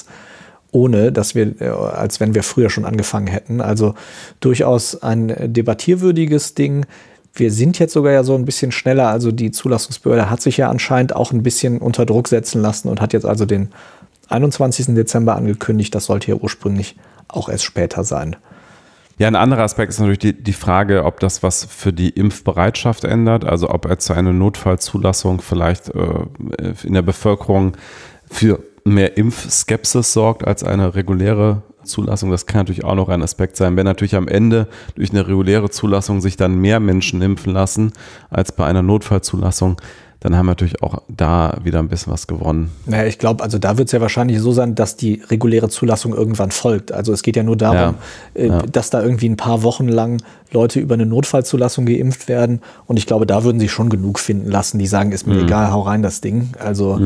als wenn wir früher schon angefangen hätten. Also durchaus ein debattierwürdiges Ding. Wir sind jetzt sogar ja so ein bisschen schneller, also die Zulassungsbehörde hat sich ja anscheinend auch ein bisschen unter Druck setzen lassen und hat jetzt also den 21. Dezember angekündigt. Das sollte ja ursprünglich auch erst später sein. Ja, ein anderer Aspekt ist natürlich die Frage, ob das was für die Impfbereitschaft ändert, also ob jetzt eine Notfallzulassung vielleicht in der Bevölkerung für mehr Impfskepsis sorgt als eine reguläre Zulassung. Das kann natürlich auch noch ein Aspekt sein. Wenn natürlich am Ende durch eine reguläre Zulassung sich dann mehr Menschen impfen lassen als bei einer Notfallzulassung, dann haben wir natürlich auch da wieder ein bisschen was gewonnen. Naja, ich glaube, also da wird es ja wahrscheinlich so sein, dass die reguläre Zulassung irgendwann folgt. Also es geht ja nur darum, dass da irgendwie ein paar Wochen lang Leute über eine Notfallzulassung geimpft werden. Und ich glaube, da würden sie schon genug finden lassen, die sagen, ist mir egal, hau rein das Ding. Also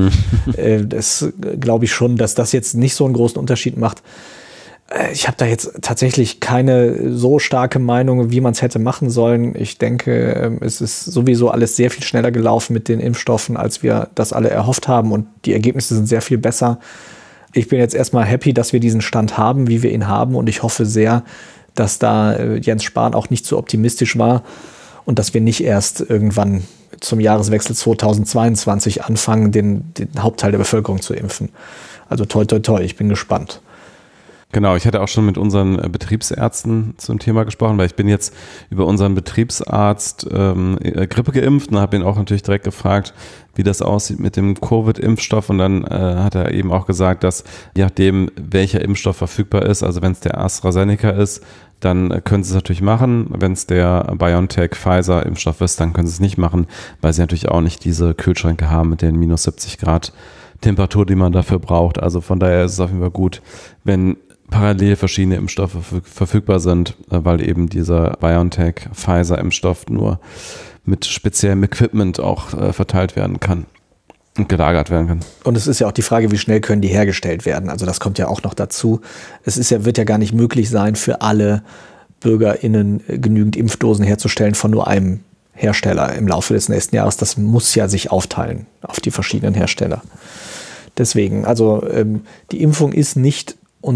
das glaube ich schon, dass das jetzt nicht so einen großen Unterschied macht. Ich habe da jetzt tatsächlich keine so starke Meinung, wie man es hätte machen sollen. Ich denke, es ist sowieso alles sehr viel schneller gelaufen mit den Impfstoffen, als wir das alle erhofft haben. Und die Ergebnisse sind sehr viel besser. Ich bin jetzt erstmal happy, dass wir diesen Stand haben, wie wir ihn haben. Und ich hoffe sehr, dass da Jens Spahn auch nicht zu optimistisch war und dass wir nicht erst irgendwann zum Jahreswechsel 2022 anfangen, den Hauptteil der Bevölkerung zu impfen. Also toi, toi, toi, ich bin gespannt. Genau, ich hatte auch schon mit unseren Betriebsärzten zum Thema gesprochen, weil ich bin jetzt über unseren Betriebsarzt Grippe geimpft und habe ihn auch natürlich direkt gefragt, wie das aussieht mit dem Covid-Impfstoff, und dann hat er eben auch gesagt, dass je nachdem, welcher Impfstoff verfügbar ist, also wenn es der AstraZeneca ist, dann können sie es natürlich machen. Wenn es der BioNTech-Pfizer-Impfstoff ist, dann können sie es nicht machen, weil sie natürlich auch nicht diese Kühlschränke haben mit den minus 70 Grad Temperatur, die man dafür braucht. Also von daher ist es auf jeden Fall gut, wenn parallel verschiedene Impfstoffe verfügbar sind, weil eben dieser BioNTech-Pfizer-Impfstoff nur mit speziellem Equipment auch verteilt werden kann und gelagert werden kann. Und es ist ja auch die Frage, wie schnell können die hergestellt werden. Also das kommt ja auch noch dazu. Wird ja gar nicht möglich sein, für alle BürgerInnen genügend Impfdosen herzustellen von nur einem Hersteller im Laufe des nächsten Jahres. Das muss ja sich aufteilen auf die verschiedenen Hersteller. Deswegen, also die Impfung ist nicht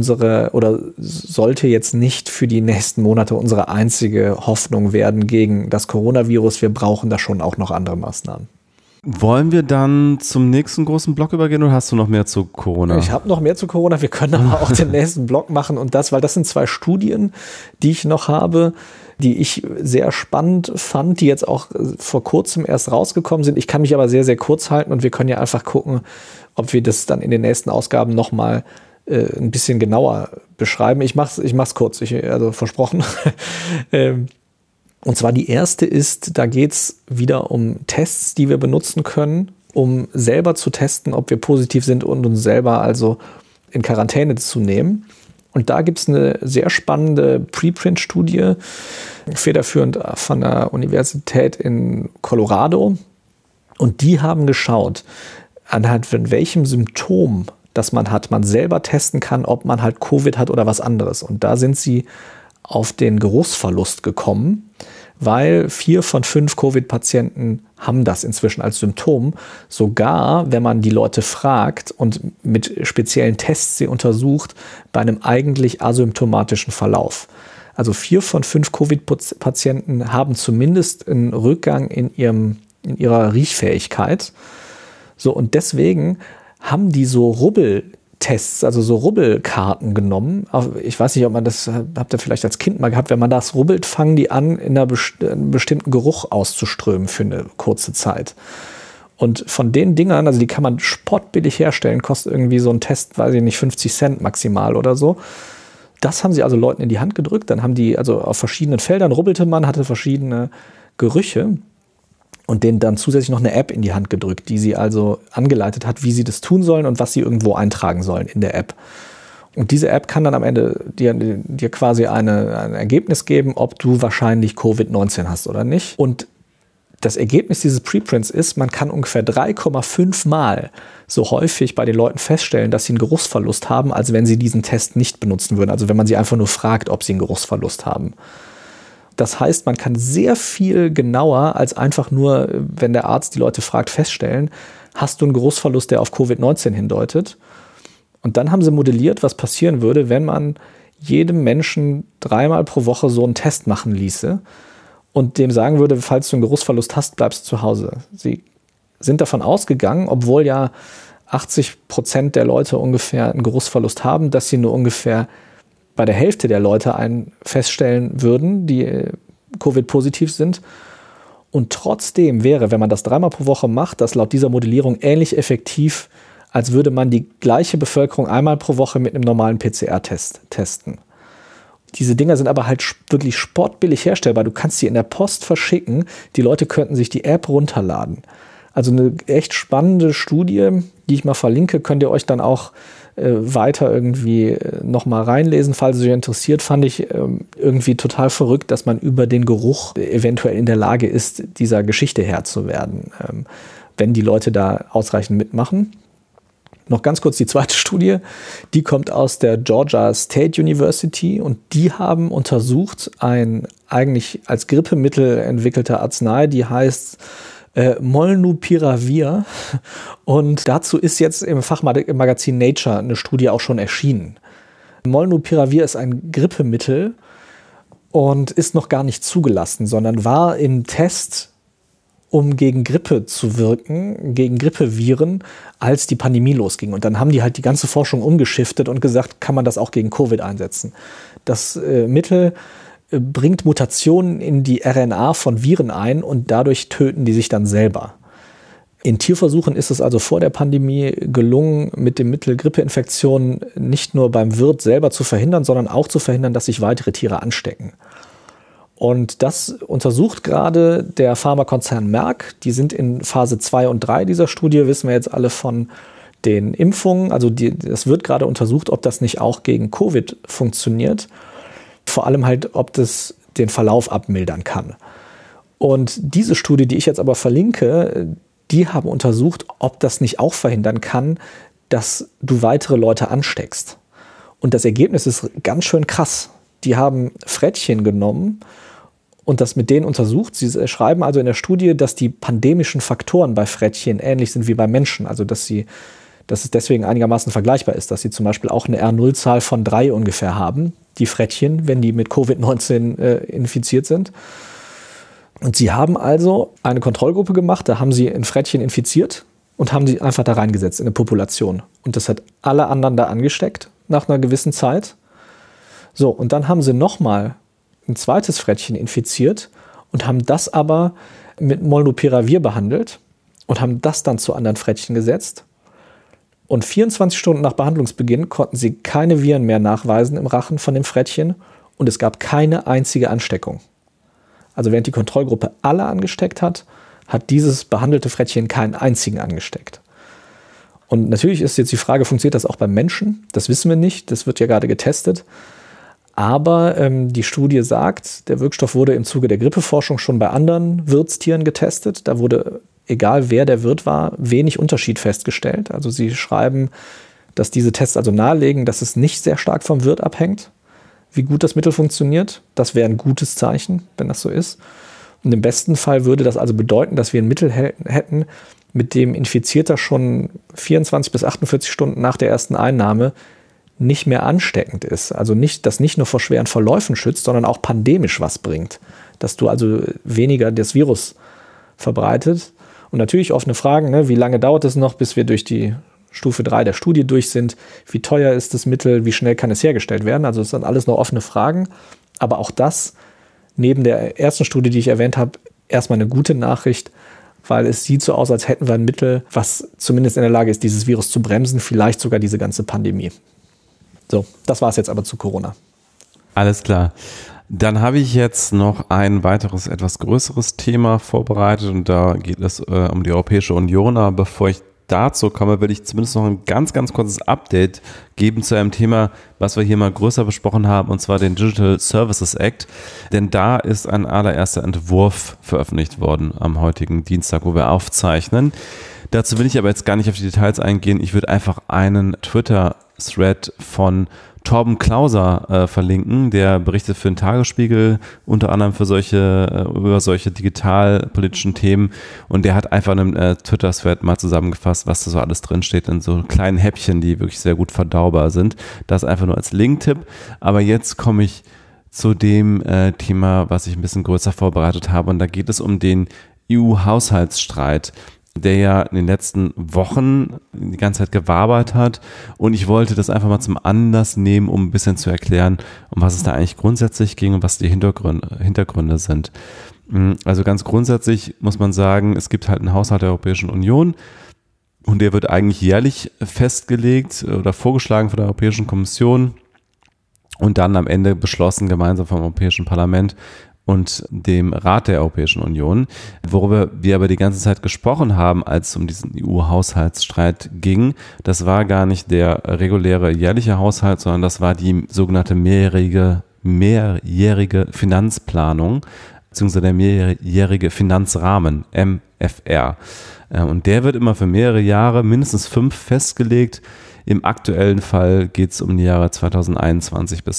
sollte jetzt nicht für die nächsten Monate unsere einzige Hoffnung werden gegen das Coronavirus. Wir brauchen da schon auch noch andere Maßnahmen. Wollen wir dann zum nächsten großen Block übergehen oder hast du noch mehr zu Corona? Ich habe noch mehr zu Corona. Wir können aber auch den nächsten Block machen weil das sind 2 Studien, die ich noch habe, die ich sehr spannend fand, die jetzt auch vor kurzem erst rausgekommen sind. Ich kann mich aber sehr, sehr kurz halten und wir können ja einfach gucken, ob wir das dann in den nächsten Ausgaben nochmal ein bisschen genauer beschreiben. Ich mach's kurz, also versprochen. Und zwar die erste ist, da geht's wieder um Tests, die wir benutzen können, um selber zu testen, ob wir positiv sind und uns selber also in Quarantäne zu nehmen. Und da gibt's eine sehr spannende Preprint-Studie, federführend von der Universität in Colorado. Und die haben geschaut, anhand von welchem Symptom das man selber testen kann, ob man halt Covid hat oder was anderes. Und da sind sie auf den Geruchsverlust gekommen, weil 4 von 5 Covid-Patienten haben das inzwischen als Symptom. Sogar, wenn man die Leute fragt und mit speziellen Tests sie untersucht, bei einem eigentlich asymptomatischen Verlauf. Also 4 von 5 Covid-Patienten haben zumindest einen Rückgang in ihrer Riechfähigkeit. So, und deswegen haben die so Rubbel Tests, also so Rubbelkarten genommen. Ich weiß nicht, ob man das, habt ihr vielleicht als Kind mal gehabt, wenn man das rubbelt, fangen die an, in einen bestimmten Geruch auszuströmen für eine kurze Zeit. Und von den Dingern, also die kann man spottbillig herstellen, kostet irgendwie so ein Test, weiß ich nicht, 50 Cent maximal oder so. Das haben sie also Leuten in die Hand gedrückt. Dann haben die, also auf verschiedenen Feldern rubbelte man, hatte verschiedene Gerüche. Und denen dann zusätzlich noch eine App in die Hand gedrückt, die sie also angeleitet hat, wie sie das tun sollen und was sie irgendwo eintragen sollen in der App. Und diese App kann dann am Ende dir quasi ein Ergebnis geben, ob du wahrscheinlich Covid-19 hast oder nicht. Und das Ergebnis dieses Preprints ist, man kann ungefähr 3,5 Mal so häufig bei den Leuten feststellen, dass sie einen Geruchsverlust haben, als wenn sie diesen Test nicht benutzen würden. Also wenn man sie einfach nur fragt, ob sie einen Geruchsverlust haben. Das heißt, man kann sehr viel genauer als einfach nur, wenn der Arzt die Leute fragt, feststellen, hast du einen Geruchsverlust, der auf Covid-19 hindeutet? Und dann haben sie modelliert, was passieren würde, wenn man jedem Menschen 3-mal pro Woche so einen Test machen ließe und dem sagen würde, falls du einen Geruchsverlust hast, bleibst du zu Hause. Sie sind davon ausgegangen, obwohl ja 80% der Leute ungefähr einen Geruchsverlust haben, dass sie nur ungefähr bei der Hälfte der Leute feststellen würden, die Covid-positiv sind. Und trotzdem wäre, wenn man das 3-mal pro Woche macht, das laut dieser Modellierung ähnlich effektiv, als würde man die gleiche Bevölkerung 1-mal pro Woche mit einem normalen PCR-Test testen. Diese Dinger sind aber halt wirklich spottbillig herstellbar. Du kannst sie in der Post verschicken. Die Leute könnten sich die App runterladen. Also eine echt spannende Studie, die ich mal verlinke, könnt ihr euch dann auch weiter irgendwie nochmal reinlesen, falls es euch interessiert. Fand ich irgendwie total verrückt, dass man über den Geruch eventuell in der Lage ist, dieser Geschichte Herr zu werden, wenn die Leute da ausreichend mitmachen. Noch ganz kurz die zweite Studie, die kommt aus der Georgia State University und die haben untersucht ein eigentlich als Grippemittel entwickelter Arznei, die heißt Molnupiravir, und dazu ist jetzt im Fachmagazin Nature eine Studie auch schon erschienen. Molnupiravir ist ein Grippemittel und ist noch gar nicht zugelassen, sondern war im Test, um gegen Grippe zu wirken, gegen Grippeviren, als die Pandemie losging. Und dann haben die halt die ganze Forschung umgeschiftet und gesagt, kann man das auch gegen Covid einsetzen. Das Mittel bringt Mutationen in die RNA von Viren ein und dadurch töten die sich dann selber. In Tierversuchen ist es also vor der Pandemie gelungen, mit dem Mittel Grippeinfektionen nicht nur beim Wirt selber zu verhindern, sondern auch zu verhindern, dass sich weitere Tiere anstecken. Und das untersucht gerade der Pharmakonzern Merck. Die sind in Phase 2 und 3 dieser Studie, wissen wir jetzt alle von den Impfungen. Also das wird gerade untersucht, ob das nicht auch gegen Covid funktioniert. Vor allem halt, ob das den Verlauf abmildern kann. Und diese Studie, die ich jetzt aber verlinke, die haben untersucht, ob das nicht auch verhindern kann, dass du weitere Leute ansteckst. Und das Ergebnis ist ganz schön krass. Die haben Frettchen genommen und das mit denen untersucht. Sie schreiben also in der Studie, dass die pandemischen Faktoren bei Frettchen ähnlich sind wie bei Menschen. Also dass es deswegen einigermaßen vergleichbar ist, dass sie zum Beispiel auch eine R0-Zahl von 3 ungefähr haben, die Frettchen, wenn die mit Covid-19 infiziert sind. Und sie haben also eine Kontrollgruppe gemacht, da haben sie ein Frettchen infiziert und haben sie einfach da reingesetzt in eine Population. Und das hat alle anderen da angesteckt nach einer gewissen Zeit. So, und dann haben sie nochmal ein zweites Frettchen infiziert und haben das aber mit Molnupiravir behandelt und haben das dann zu anderen Frettchen gesetzt. Und 24 Stunden nach Behandlungsbeginn konnten sie keine Viren mehr nachweisen im Rachen von dem Frettchen und es gab keine einzige Ansteckung. Also während die Kontrollgruppe alle angesteckt hat, hat dieses behandelte Frettchen keinen einzigen angesteckt. Und natürlich ist jetzt die Frage, funktioniert das auch beim Menschen? Das wissen wir nicht, das wird ja gerade getestet. Aber die Studie sagt, der Wirkstoff wurde im Zuge der Grippeforschung schon bei anderen Wirtstieren getestet. Da wurde, egal wer der Wirt war, wenig Unterschied festgestellt. Also sie schreiben, dass diese Tests also nahelegen, dass es nicht sehr stark vom Wirt abhängt, wie gut das Mittel funktioniert. Das wäre ein gutes Zeichen, wenn das so ist. Und im besten Fall würde das also bedeuten, dass wir ein Mittel hätten, mit dem Infizierter schon 24 bis 48 Stunden nach der ersten Einnahme nicht mehr ansteckend ist. Also das nicht nur vor schweren Verläufen schützt, sondern auch pandemisch was bringt. Dass du also weniger das Virus verbreitet. Und natürlich offene Fragen, ne? Wie lange dauert es noch, bis wir durch die Stufe 3 der Studie durch sind. Wie teuer ist das Mittel? Wie schnell kann es hergestellt werden? Also das sind alles noch offene Fragen. Aber auch das, neben der ersten Studie, die ich erwähnt habe, erstmal eine gute Nachricht, weil es sieht so aus, als hätten wir ein Mittel, was zumindest in der Lage ist, dieses Virus zu bremsen, vielleicht sogar diese ganze Pandemie. So, das war es jetzt aber zu Corona. Alles klar. Dann habe ich jetzt noch ein weiteres, etwas größeres Thema vorbereitet und da geht es um die Europäische Union. Aber bevor ich dazu komme, will ich zumindest noch ein ganz, ganz kurzes Update geben zu einem Thema, was wir hier mal größer besprochen haben, und zwar den Digital Services Act. Denn da ist ein allererster Entwurf veröffentlicht worden am heutigen Dienstag, wo wir aufzeichnen. Dazu will ich aber jetzt gar nicht auf die Details eingehen. Ich würde einfach einen Twitter-Thread von Torben Klauser verlinken, der berichtet für den Tagesspiegel unter anderem über solche digitalpolitischen Themen, und der hat einfach in einem Twitter-Thread mal zusammengefasst, was da so alles drinsteht in so kleinen Häppchen, die wirklich sehr gut verdaubar sind. Das einfach nur als Link-Tipp. Aber jetzt komme ich zu dem Thema, was ich ein bisschen größer vorbereitet habe, und da geht es um den EU-Haushaltsstreit, der ja in den letzten Wochen die ganze Zeit gewabert hat, und ich wollte das einfach mal zum Anlass nehmen, um ein bisschen zu erklären, um was es da eigentlich grundsätzlich ging und was die Hintergründe sind. Also ganz grundsätzlich muss man sagen, es gibt halt einen Haushalt der Europäischen Union und der wird eigentlich jährlich festgelegt oder vorgeschlagen von der Europäischen Kommission und dann am Ende beschlossen gemeinsam vom Europäischen Parlament und dem Rat der Europäischen Union. Worüber wir aber die ganze Zeit gesprochen haben, als es um diesen EU-Haushaltsstreit ging, das war gar nicht der reguläre jährliche Haushalt, sondern das war die sogenannte mehrjährige Finanzplanung, beziehungsweise der mehrjährige Finanzrahmen, MFR. Und der wird immer für mehrere Jahre, mindestens 5, festgelegt. Im aktuellen Fall geht es um die Jahre 2021 bis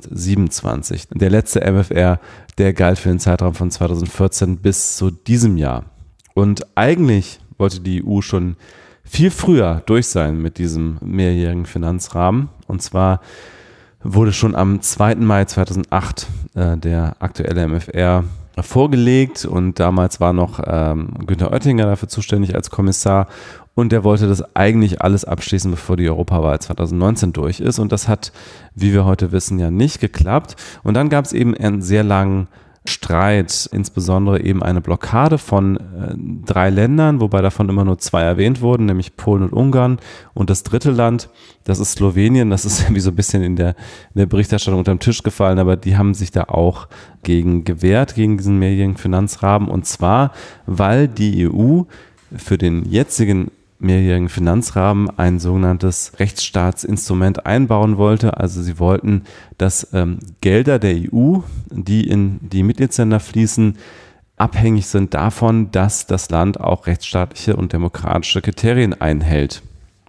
2027. Der letzte MFR, der galt für den Zeitraum von 2014 bis zu diesem Jahr. Und eigentlich wollte die EU schon viel früher durch sein mit diesem mehrjährigen Finanzrahmen. Und zwar wurde schon am 2. Mai 2008 der aktuelle MFR vorgelegt, und damals war noch Günther Oettinger dafür zuständig als Kommissar, und der wollte das eigentlich alles abschließen, bevor die Europawahl 2019 durch ist, und das hat, wie wir heute wissen, ja nicht geklappt. Und dann gab es eben einen sehr langen Streit, insbesondere eben eine Blockade von 3 Ländern, wobei davon immer nur 2 erwähnt wurden, nämlich Polen und Ungarn. Und das dritte Land, das ist Slowenien, das ist irgendwie so ein bisschen in der Berichterstattung unter den Tisch gefallen, aber die haben sich da auch gegen gewehrt, gegen diesen mehrjährigen Finanzrahmen. Und zwar, weil die EU für den jetzigen mehrjährigen Finanzrahmen ein sogenanntes Rechtsstaatsinstrument einbauen wollte. Also sie wollten, dass Gelder der EU, die in die Mitgliedsländer fließen, abhängig sind davon, dass das Land auch rechtsstaatliche und demokratische Kriterien einhält.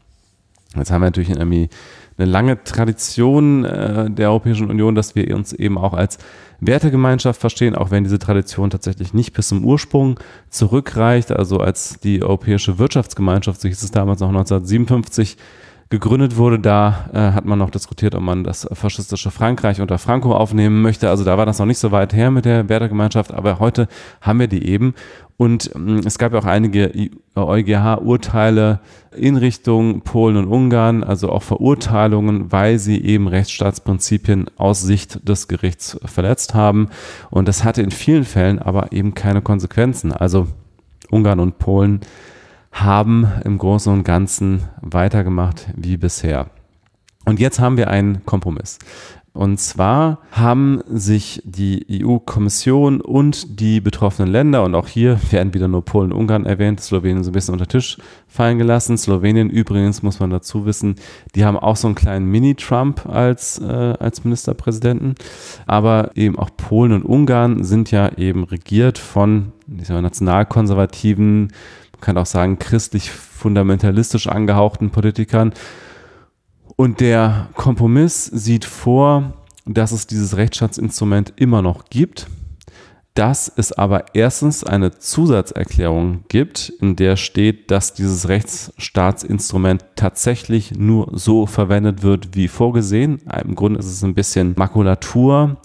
Jetzt haben wir natürlich irgendwie eine lange Tradition der Europäischen Union, dass wir uns eben auch als Wertegemeinschaft verstehen, auch wenn diese Tradition tatsächlich nicht bis zum Ursprung zurückreicht. Also als die Europäische Wirtschaftsgemeinschaft, so hieß es damals noch 1957, gegründet wurde, da hat man noch diskutiert, ob man das faschistische Frankreich unter Franco aufnehmen möchte. Also da war das noch nicht so weit her mit der Wertegemeinschaft, aber heute haben wir die eben. Und es gab ja auch einige EuGH-Urteile in Richtung Polen und Ungarn, also auch Verurteilungen, weil sie eben Rechtsstaatsprinzipien aus Sicht des Gerichts verletzt haben. Und das hatte in vielen Fällen aber eben keine Konsequenzen. Also Ungarn und Polen haben im Großen und Ganzen weitergemacht wie bisher. Und jetzt haben wir einen Kompromiss. Und zwar haben sich die EU-Kommission und die betroffenen Länder, und auch hier werden wieder nur Polen und Ungarn erwähnt, Slowenien so ein bisschen unter den Tisch fallen gelassen. Slowenien übrigens, muss man dazu wissen, die haben auch so einen kleinen Mini-Trump als Ministerpräsidenten. Aber eben auch Polen und Ungarn sind ja eben regiert von nationalkonservativen, man kann auch sagen christlich-fundamentalistisch angehauchten Politikern. Und der Kompromiss sieht vor, dass es dieses Rechtsstaatsinstrument immer noch gibt, dass es aber erstens eine Zusatzerklärung gibt, in der steht, dass dieses Rechtsstaatsinstrument tatsächlich nur so verwendet wird, wie vorgesehen. Im Grunde ist es ein bisschen Makulatur,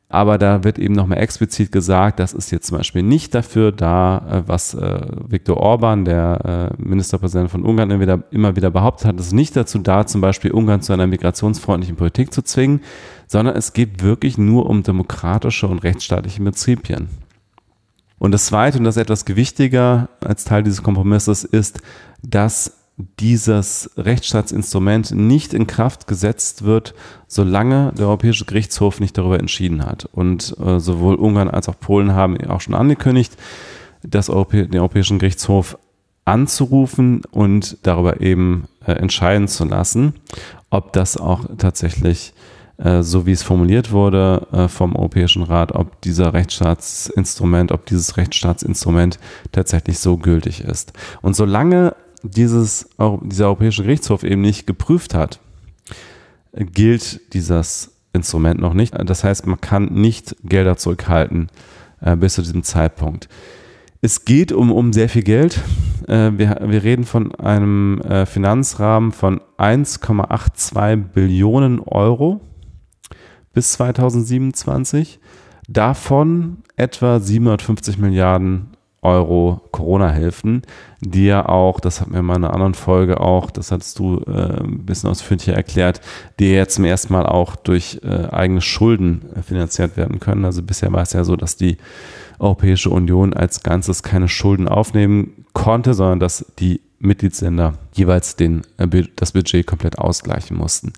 Aber da wird eben nochmal explizit gesagt, das ist jetzt zum Beispiel nicht dafür da, was Viktor Orban, der Ministerpräsident von Ungarn, immer wieder behauptet hat, es ist nicht dazu da, zum Beispiel Ungarn zu einer migrationsfreundlichen Politik zu zwingen, sondern es geht wirklich nur um demokratische und rechtsstaatliche Prinzipien. Und das Zweite, und das ist etwas gewichtiger als Teil dieses Kompromisses, ist, dass dieses Rechtsstaatsinstrument nicht in Kraft gesetzt wird, solange der Europäische Gerichtshof nicht darüber entschieden hat. Und sowohl Ungarn als auch Polen haben auch schon angekündigt, den Europäischen Gerichtshof anzurufen und darüber eben entscheiden zu lassen, ob das auch tatsächlich so wie es formuliert wurde vom Europäischen Rat, ob dieses Rechtsstaatsinstrument tatsächlich so gültig ist. Und solange dieser Europäische Gerichtshof eben nicht geprüft hat, gilt dieses Instrument noch nicht. Das heißt, man kann nicht Gelder zurückhalten bis zu diesem Zeitpunkt. Es geht um sehr viel Geld. Wir reden von einem Finanzrahmen von 1,82 Billionen Euro bis 2027. Davon etwa 750 Milliarden Euro Corona-Hilfen, die ja auch, das hatten wir mal in einer anderen Folge auch, das hattest du ein bisschen ausführlicher erklärt, die jetzt zum ersten Mal auch durch eigene Schulden finanziert werden können. Also bisher war es ja so, dass die Europäische Union als Ganzes keine Schulden aufnehmen konnte, sondern dass die Mitgliedsländer jeweils das Budget komplett ausgleichen mussten.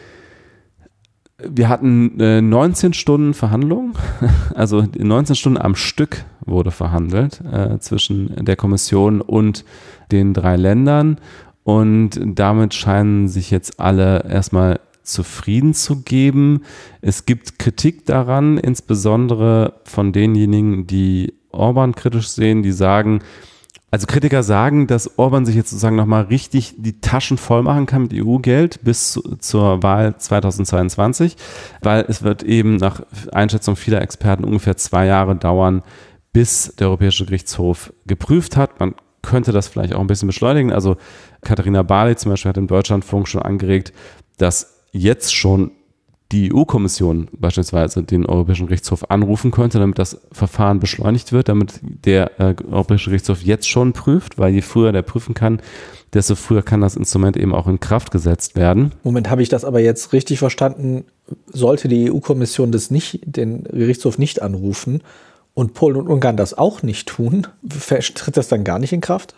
Wir hatten 19 Stunden Verhandlungen, also 19 Stunden am Stück wurde verhandelt zwischen der Kommission und den 3 Ländern und damit scheinen sich jetzt alle erstmal zufrieden zu geben. Es gibt Kritik daran, insbesondere von denjenigen, die Orban kritisch sehen, die sagen, also Kritiker sagen, dass Orban sich jetzt sozusagen nochmal richtig die Taschen voll machen kann mit EU-Geld bis zur Wahl 2022, weil es wird eben nach Einschätzung vieler Experten ungefähr 2 Jahre dauern, bis der Europäische Gerichtshof geprüft hat. Man könnte das vielleicht auch ein bisschen beschleunigen. Also Katharina Barley zum Beispiel hat im Deutschlandfunk schon angeregt, dass jetzt schon die EU-Kommission beispielsweise den Europäischen Gerichtshof anrufen könnte, damit das Verfahren beschleunigt wird, damit der Europäische Gerichtshof jetzt schon prüft, weil je früher der prüfen kann, desto früher kann das Instrument eben auch in Kraft gesetzt werden. Moment, habe ich das aber jetzt richtig verstanden? Sollte die EU-Kommission den Gerichtshof nicht anrufen und Polen und Ungarn das auch nicht tun, tritt das dann gar nicht in Kraft?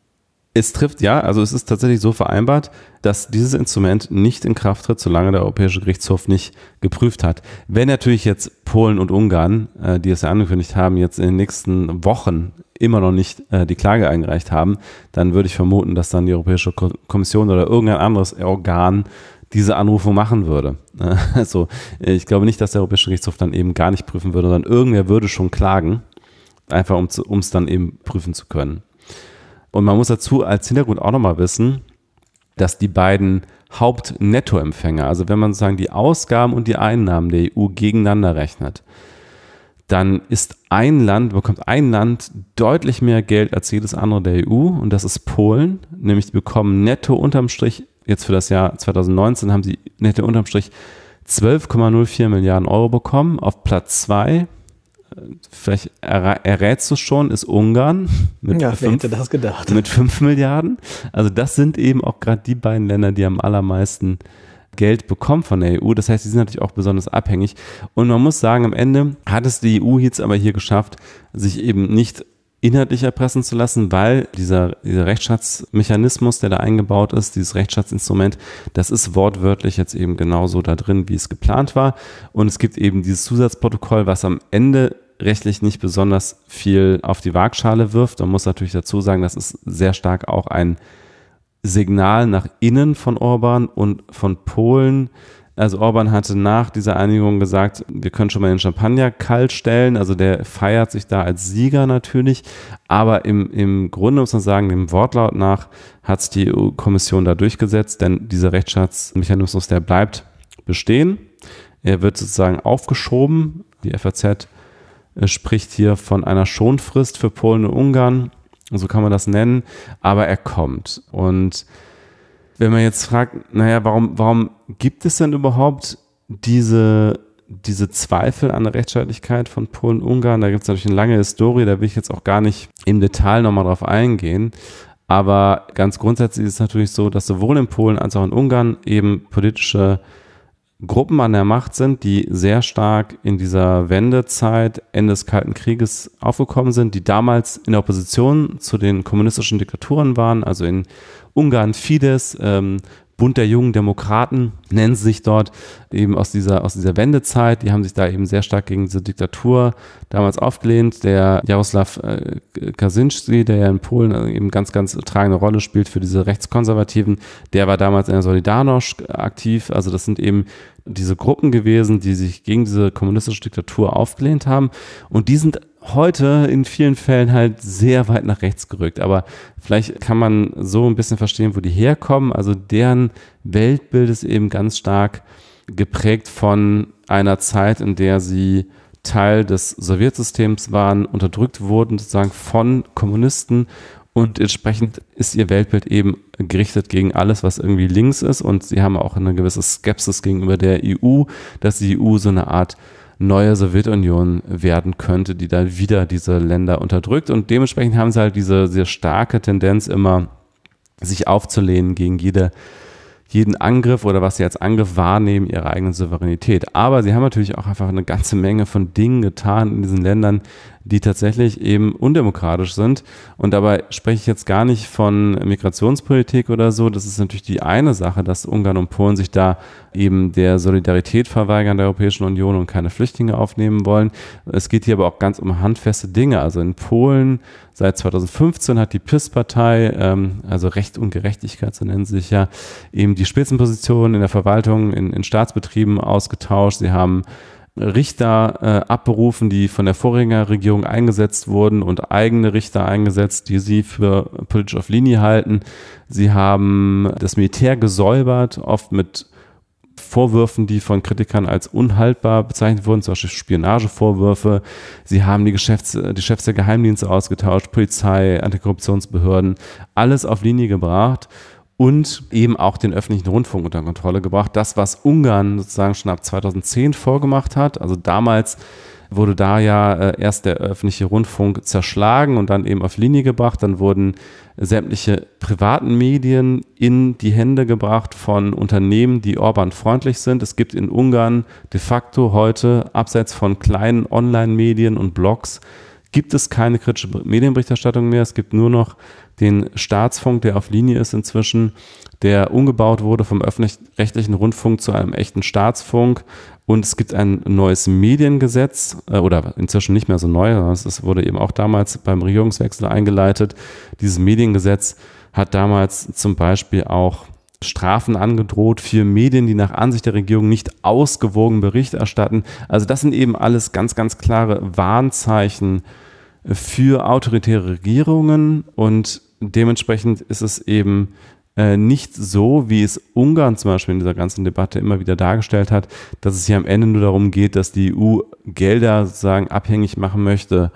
Es ist tatsächlich so vereinbart, dass dieses Instrument nicht in Kraft tritt, solange der Europäische Gerichtshof nicht geprüft hat. Wenn natürlich jetzt Polen und Ungarn, die es ja angekündigt haben, jetzt in den nächsten Wochen immer noch nicht die Klage eingereicht haben, dann würde ich vermuten, dass dann die Europäische Kommission oder irgendein anderes Organ diese Anrufung machen würde. Also ich glaube nicht, dass der Europäische Gerichtshof dann eben gar nicht prüfen würde, sondern irgendwer würde schon klagen, einfach um es dann eben prüfen zu können. Und man muss dazu als Hintergrund auch nochmal wissen, dass die beiden Hauptnettoempfänger, also wenn man sozusagen die Ausgaben und die Einnahmen der EU gegeneinander rechnet, dann bekommt ein Land deutlich mehr Geld als jedes andere der EU und das ist Polen, nämlich die bekommen netto unterm Strich, jetzt für das Jahr 2019 haben sie netto unterm Strich 12,04 Milliarden Euro bekommen. Auf Platz 2, vielleicht errätst du schon, ist Ungarn mit, wer hätte das gedacht? Mit 5 Milliarden. Also das sind eben auch gerade die beiden Länder, die am allermeisten Geld bekommen von der EU. Das heißt, die sind natürlich auch besonders abhängig. Und man muss sagen, am Ende hat es die EU jetzt aber hier geschafft, sich eben nicht inhaltlich erpressen zu lassen, weil dieser Rechtsstaatsmechanismus, der da eingebaut ist, dieses Rechtsstaatsinstrument, das ist wortwörtlich jetzt eben genauso da drin, wie es geplant war. Und es gibt eben dieses Zusatzprotokoll, was am Ende rechtlich nicht besonders viel auf die Waagschale wirft. Man muss natürlich dazu sagen, das ist sehr stark auch ein Signal nach innen von Orban und von Polen. Also Orban hatte nach dieser Einigung gesagt, wir können schon mal den Champagner kalt stellen. Also der feiert sich da als Sieger natürlich. Aber im Grunde muss man sagen, dem Wortlaut nach hat es die EU-Kommission da durchgesetzt, denn dieser Rechtsstaatsmechanismus, der bleibt bestehen. Er wird sozusagen aufgeschoben. Die FAZ spricht hier von einer Schonfrist für Polen und Ungarn. So kann man das nennen. Aber er kommt. Und wenn man jetzt fragt, naja, warum gibt es denn überhaupt diese diese Zweifel an der Rechtsstaatlichkeit von Polen und Ungarn. Da gibt es natürlich eine lange Historie, da will ich jetzt auch gar nicht im Detail nochmal drauf eingehen. Aber ganz grundsätzlich ist es natürlich so, dass sowohl in Polen als auch in Ungarn eben politische Gruppen an der Macht sind, die sehr stark in dieser Wendezeit, Ende des Kalten Krieges aufgekommen sind, die damals in der Opposition zu den kommunistischen Diktaturen waren, also in Ungarn Fidesz, Bund der jungen Demokraten nennen sie sich dort, eben aus dieser Wendezeit. Die haben sich da eben sehr stark gegen diese Diktatur damals aufgelehnt. Der Jarosław Kaczynski, der ja in Polen eben ganz, ganz tragende Rolle spielt für diese Rechtskonservativen, der war damals in der Solidarność aktiv. Also das sind eben diese Gruppen gewesen, die sich gegen diese kommunistische Diktatur aufgelehnt haben. Und die sind heute in vielen Fällen halt sehr weit nach rechts gerückt. Aber vielleicht kann man so ein bisschen verstehen, wo die herkommen. Also deren Weltbild ist eben ganz stark geprägt von einer Zeit, in der sie Teil des Sowjetsystems waren, unterdrückt wurden sozusagen von Kommunisten. Und entsprechend ist ihr Weltbild eben gerichtet gegen alles, was irgendwie links ist. Und sie haben auch eine gewisse Skepsis gegenüber der EU, dass die EU so eine Art neue Sowjetunion werden könnte, die da wieder diese Länder unterdrückt. Und dementsprechend haben sie halt diese sehr starke Tendenz immer, sich aufzulehnen gegen jeden Angriff oder was sie als Angriff wahrnehmen, ihre eigene Souveränität. Aber sie haben natürlich auch einfach eine ganze Menge von Dingen getan in diesen Ländern, die tatsächlich eben undemokratisch sind. Und dabei spreche ich jetzt gar nicht von Migrationspolitik oder so. Das ist natürlich die eine Sache, dass Ungarn und Polen sich da eben der Solidarität verweigern der Europäischen Union und keine Flüchtlinge aufnehmen wollen. Es geht hier aber auch ganz um handfeste Dinge. Also in Polen seit 2015 hat die PiS-Partei, also Recht und Gerechtigkeit, so nennen sie sich ja, eben die Spitzenposition in der Verwaltung, in Staatsbetrieben ausgetauscht. Sie haben Richter abberufen, die von der Vorgängerregierung eingesetzt wurden und eigene Richter eingesetzt, die sie für politisch auf Linie halten. Sie haben das Militär gesäubert, oft mit Vorwürfen, die von Kritikern als unhaltbar bezeichnet wurden, zum Beispiel Spionagevorwürfe. Sie haben die Chefs der Geheimdienste ausgetauscht, Polizei, Antikorruptionsbehörden, alles auf Linie gebracht. Und eben auch den öffentlichen Rundfunk unter Kontrolle gebracht. Das, was Ungarn sozusagen schon ab 2010 vorgemacht hat. Also damals wurde da ja erst der öffentliche Rundfunk zerschlagen und dann eben auf Linie gebracht. Dann wurden sämtliche privaten Medien in die Hände gebracht von Unternehmen, die Orban-freundlich sind. Es gibt in Ungarn de facto heute, abseits von kleinen Online-Medien und Blogs, gibt es keine kritische Medienberichterstattung mehr. Es gibt nur noch den Staatsfunk, der auf Linie ist inzwischen, der umgebaut wurde vom öffentlich-rechtlichen Rundfunk zu einem echten Staatsfunk. Und es gibt ein neues Mediengesetz, oder inzwischen nicht mehr so neu, es wurde eben auch damals beim Regierungswechsel eingeleitet. Dieses Mediengesetz hat damals zum Beispiel auch Strafen angedroht für Medien, die nach Ansicht der Regierung nicht ausgewogen Bericht erstatten. Also das sind eben alles ganz, ganz klare Warnzeichen für autoritäre Regierungen und dementsprechend ist es eben nicht so, wie es Ungarn zum Beispiel in dieser ganzen Debatte immer wieder dargestellt hat, dass es hier am Ende nur darum geht, dass die EU Gelder sozusagen abhängig machen möchte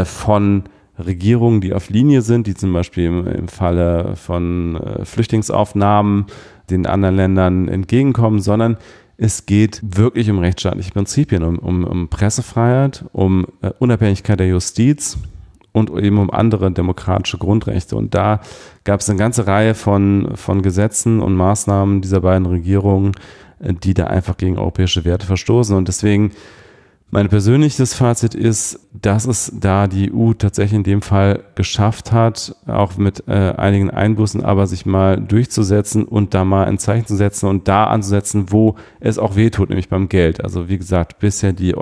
von Regierungen, die auf Linie sind, die zum Beispiel im Falle von Flüchtlingsaufnahmen den anderen Ländern entgegenkommen, sondern es geht wirklich um rechtsstaatliche Prinzipien, um Pressefreiheit, um Unabhängigkeit der Justiz und eben um andere demokratische Grundrechte. Und da gab es eine ganze Reihe von Gesetzen und Maßnahmen dieser beiden Regierungen, die da einfach gegen europäische Werte verstoßen. Und deswegen mein persönliches Fazit ist, dass es da die EU tatsächlich in dem Fall geschafft hat, auch mit einigen Einbußen, aber sich mal durchzusetzen und da mal ein Zeichen zu setzen und da anzusetzen, wo es auch wehtut, nämlich beim Geld. Also wie gesagt, bisher die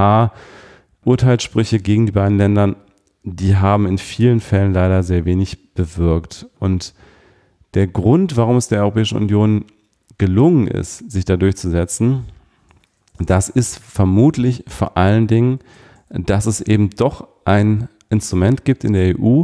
EuGH-Urteilssprüche gegen die beiden Länder, die haben in vielen Fällen leider sehr wenig bewirkt. Und der Grund, warum es der Europäischen Union gelungen ist, sich da durchzusetzen, das ist vermutlich vor allen Dingen, dass es eben doch ein Instrument gibt in der EU,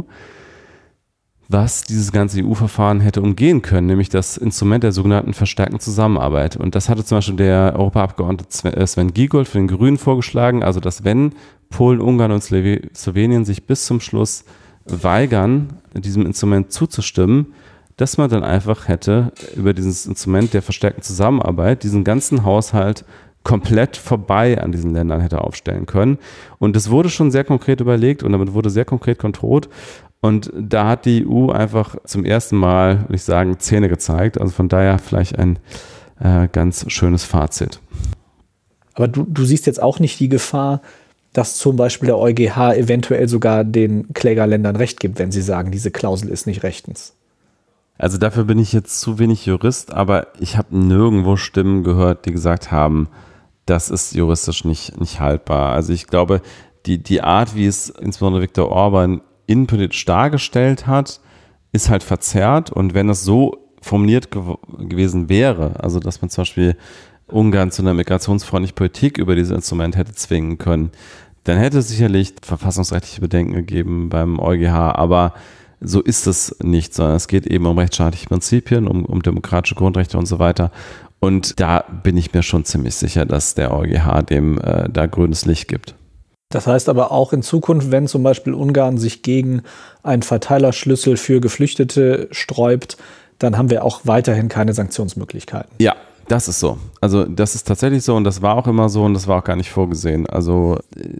was dieses ganze EU-Verfahren hätte umgehen können, nämlich das Instrument der sogenannten verstärkten Zusammenarbeit. Und das hatte zum Beispiel der Europaabgeordnete Sven Giegold für den Grünen vorgeschlagen, also dass wenn Polen, Ungarn und Slowenien sich bis zum Schluss weigern, diesem Instrument zuzustimmen, dass man dann einfach hätte über dieses Instrument der verstärkten Zusammenarbeit diesen ganzen Haushalt komplett vorbei an diesen Ländern hätte aufstellen können. Und es wurde schon sehr konkret überlegt und damit wurde sehr konkret kontrolliert. Und da hat die EU einfach zum ersten Mal, würde ich sagen, Zähne gezeigt. Also von daher vielleicht ein ganz schönes Fazit. Aber du siehst jetzt auch nicht die Gefahr, dass zum Beispiel der EuGH eventuell sogar den Klägerländern Recht gibt, wenn sie sagen, diese Klausel ist nicht rechtens. Also dafür bin ich jetzt zu wenig Jurist, aber ich habe nirgendwo Stimmen gehört, die gesagt haben, das ist juristisch nicht haltbar. Also ich glaube, die Art, wie es insbesondere Viktor Orban innenpolitisch dargestellt hat, ist halt verzerrt. Und wenn es so formuliert gewesen wäre, also dass man zum Beispiel Ungarn zu einer migrationsfreundlichen Politik über dieses Instrument hätte zwingen können, dann hätte es sicherlich verfassungsrechtliche Bedenken gegeben beim EuGH, aber so ist es nicht, sondern es geht eben um rechtsstaatliche Prinzipien, um demokratische Grundrechte und so weiter. Und da bin ich mir schon ziemlich sicher, dass der EuGH dem da grünes Licht gibt. Das heißt aber auch in Zukunft, wenn zum Beispiel Ungarn sich gegen einen Verteilerschlüssel für Geflüchtete sträubt, dann haben wir auch weiterhin keine Sanktionsmöglichkeiten. Ja, das ist so. Also das ist tatsächlich so und das war auch immer so und das war auch gar nicht vorgesehen. Also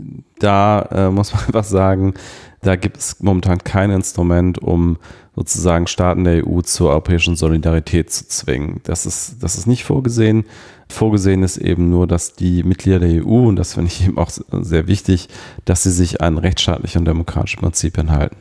da muss man einfach sagen, da gibt es momentan kein Instrument, um sozusagen Staaten der EU zur europäischen Solidarität zu zwingen. Das ist nicht vorgesehen. Vorgesehen ist eben nur, dass die Mitglieder der EU, und das finde ich eben auch sehr wichtig, dass sie sich an rechtsstaatliche und demokratische Prinzipien halten.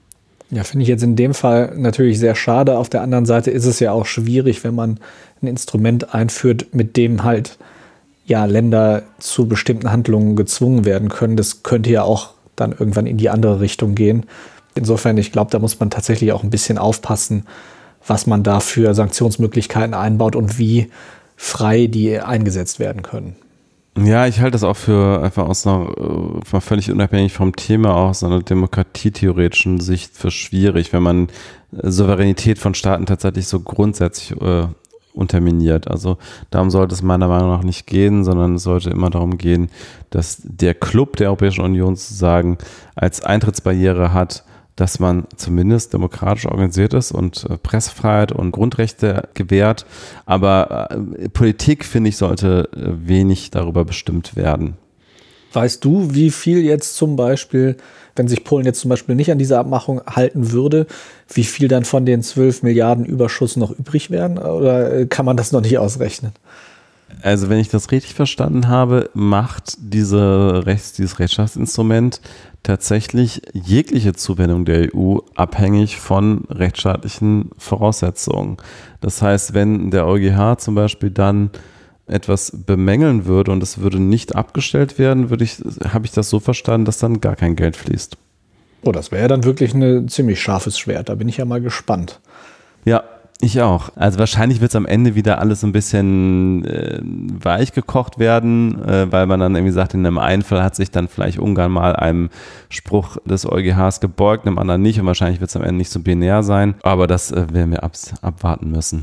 Ja, finde ich jetzt in dem Fall natürlich sehr schade. Auf der anderen Seite ist es ja auch schwierig, wenn man ein Instrument einführt, mit dem halt ja Länder zu bestimmten Handlungen gezwungen werden können. Das könnte ja auch dann irgendwann in die andere Richtung gehen. Insofern, ich glaube, da muss man tatsächlich auch ein bisschen aufpassen, was man da für Sanktionsmöglichkeiten einbaut und wie frei die eingesetzt werden können. Ja, ich halte das auch für einfach aus einer, mal völlig unabhängig vom Thema, aus einer demokratietheoretischen Sicht für schwierig, wenn man Souveränität von Staaten tatsächlich so grundsätzlich unterminiert. Also darum sollte es meiner Meinung nach nicht gehen, sondern es sollte immer darum gehen, dass der Club der Europäischen Union sozusagen als Eintrittsbarriere hat, dass man zumindest demokratisch organisiert ist und Pressefreiheit und Grundrechte gewährt. Aber Politik, finde ich, sollte wenig darüber bestimmt werden. Weißt du, wie viel jetzt zum Beispiel, wenn sich Polen jetzt zum Beispiel nicht an diese Abmachung halten würde, wie viel dann von den 12 Milliarden Überschuss noch übrig wären? Oder kann man das noch nicht ausrechnen? Also wenn ich das richtig verstanden habe, macht dieses Rechtsstaatsinstrument tatsächlich jegliche Zuwendung der EU abhängig von rechtsstaatlichen Voraussetzungen. Das heißt, wenn der EuGH zum Beispiel dann etwas bemängeln würde und es würde nicht abgestellt werden, habe ich das so verstanden, dass dann gar kein Geld fließt. Oh, das wäre ja dann wirklich ein ziemlich scharfes Schwert. Da bin ich ja mal gespannt. Ja, ich auch. Also wahrscheinlich wird es am Ende wieder alles so ein bisschen weich gekocht werden, weil man dann irgendwie sagt, in einem einen Fall hat sich dann vielleicht Ungarn mal einem Spruch des EuGHs gebeugt, im anderen nicht und wahrscheinlich wird es am Ende nicht so binär sein, aber das werden wir abwarten müssen.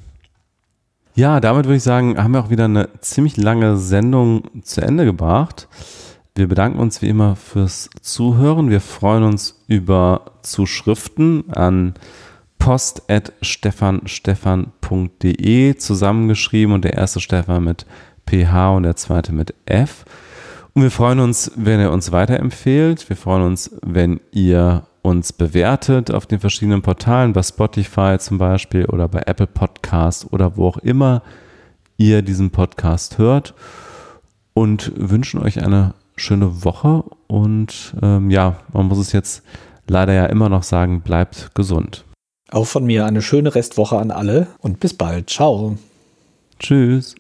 Ja, damit würde ich sagen, haben wir auch wieder eine ziemlich lange Sendung zu Ende gebracht. Wir bedanken uns wie immer fürs Zuhören. Wir freuen uns über Zuschriften an post@stefanstefan.de zusammengeschrieben und der erste Stefan mit PH und der zweite mit F. Und wir freuen uns, wenn ihr uns weiterempfehlt. Wir freuen uns, wenn ihr uns bewertet auf den verschiedenen Portalen, bei Spotify zum Beispiel oder bei Apple Podcast oder wo auch immer ihr diesen Podcast hört und wünschen euch eine schöne Woche und man muss es jetzt leider ja immer noch sagen, bleibt gesund. Auch von mir eine schöne Restwoche an alle und bis bald. Ciao. Tschüss.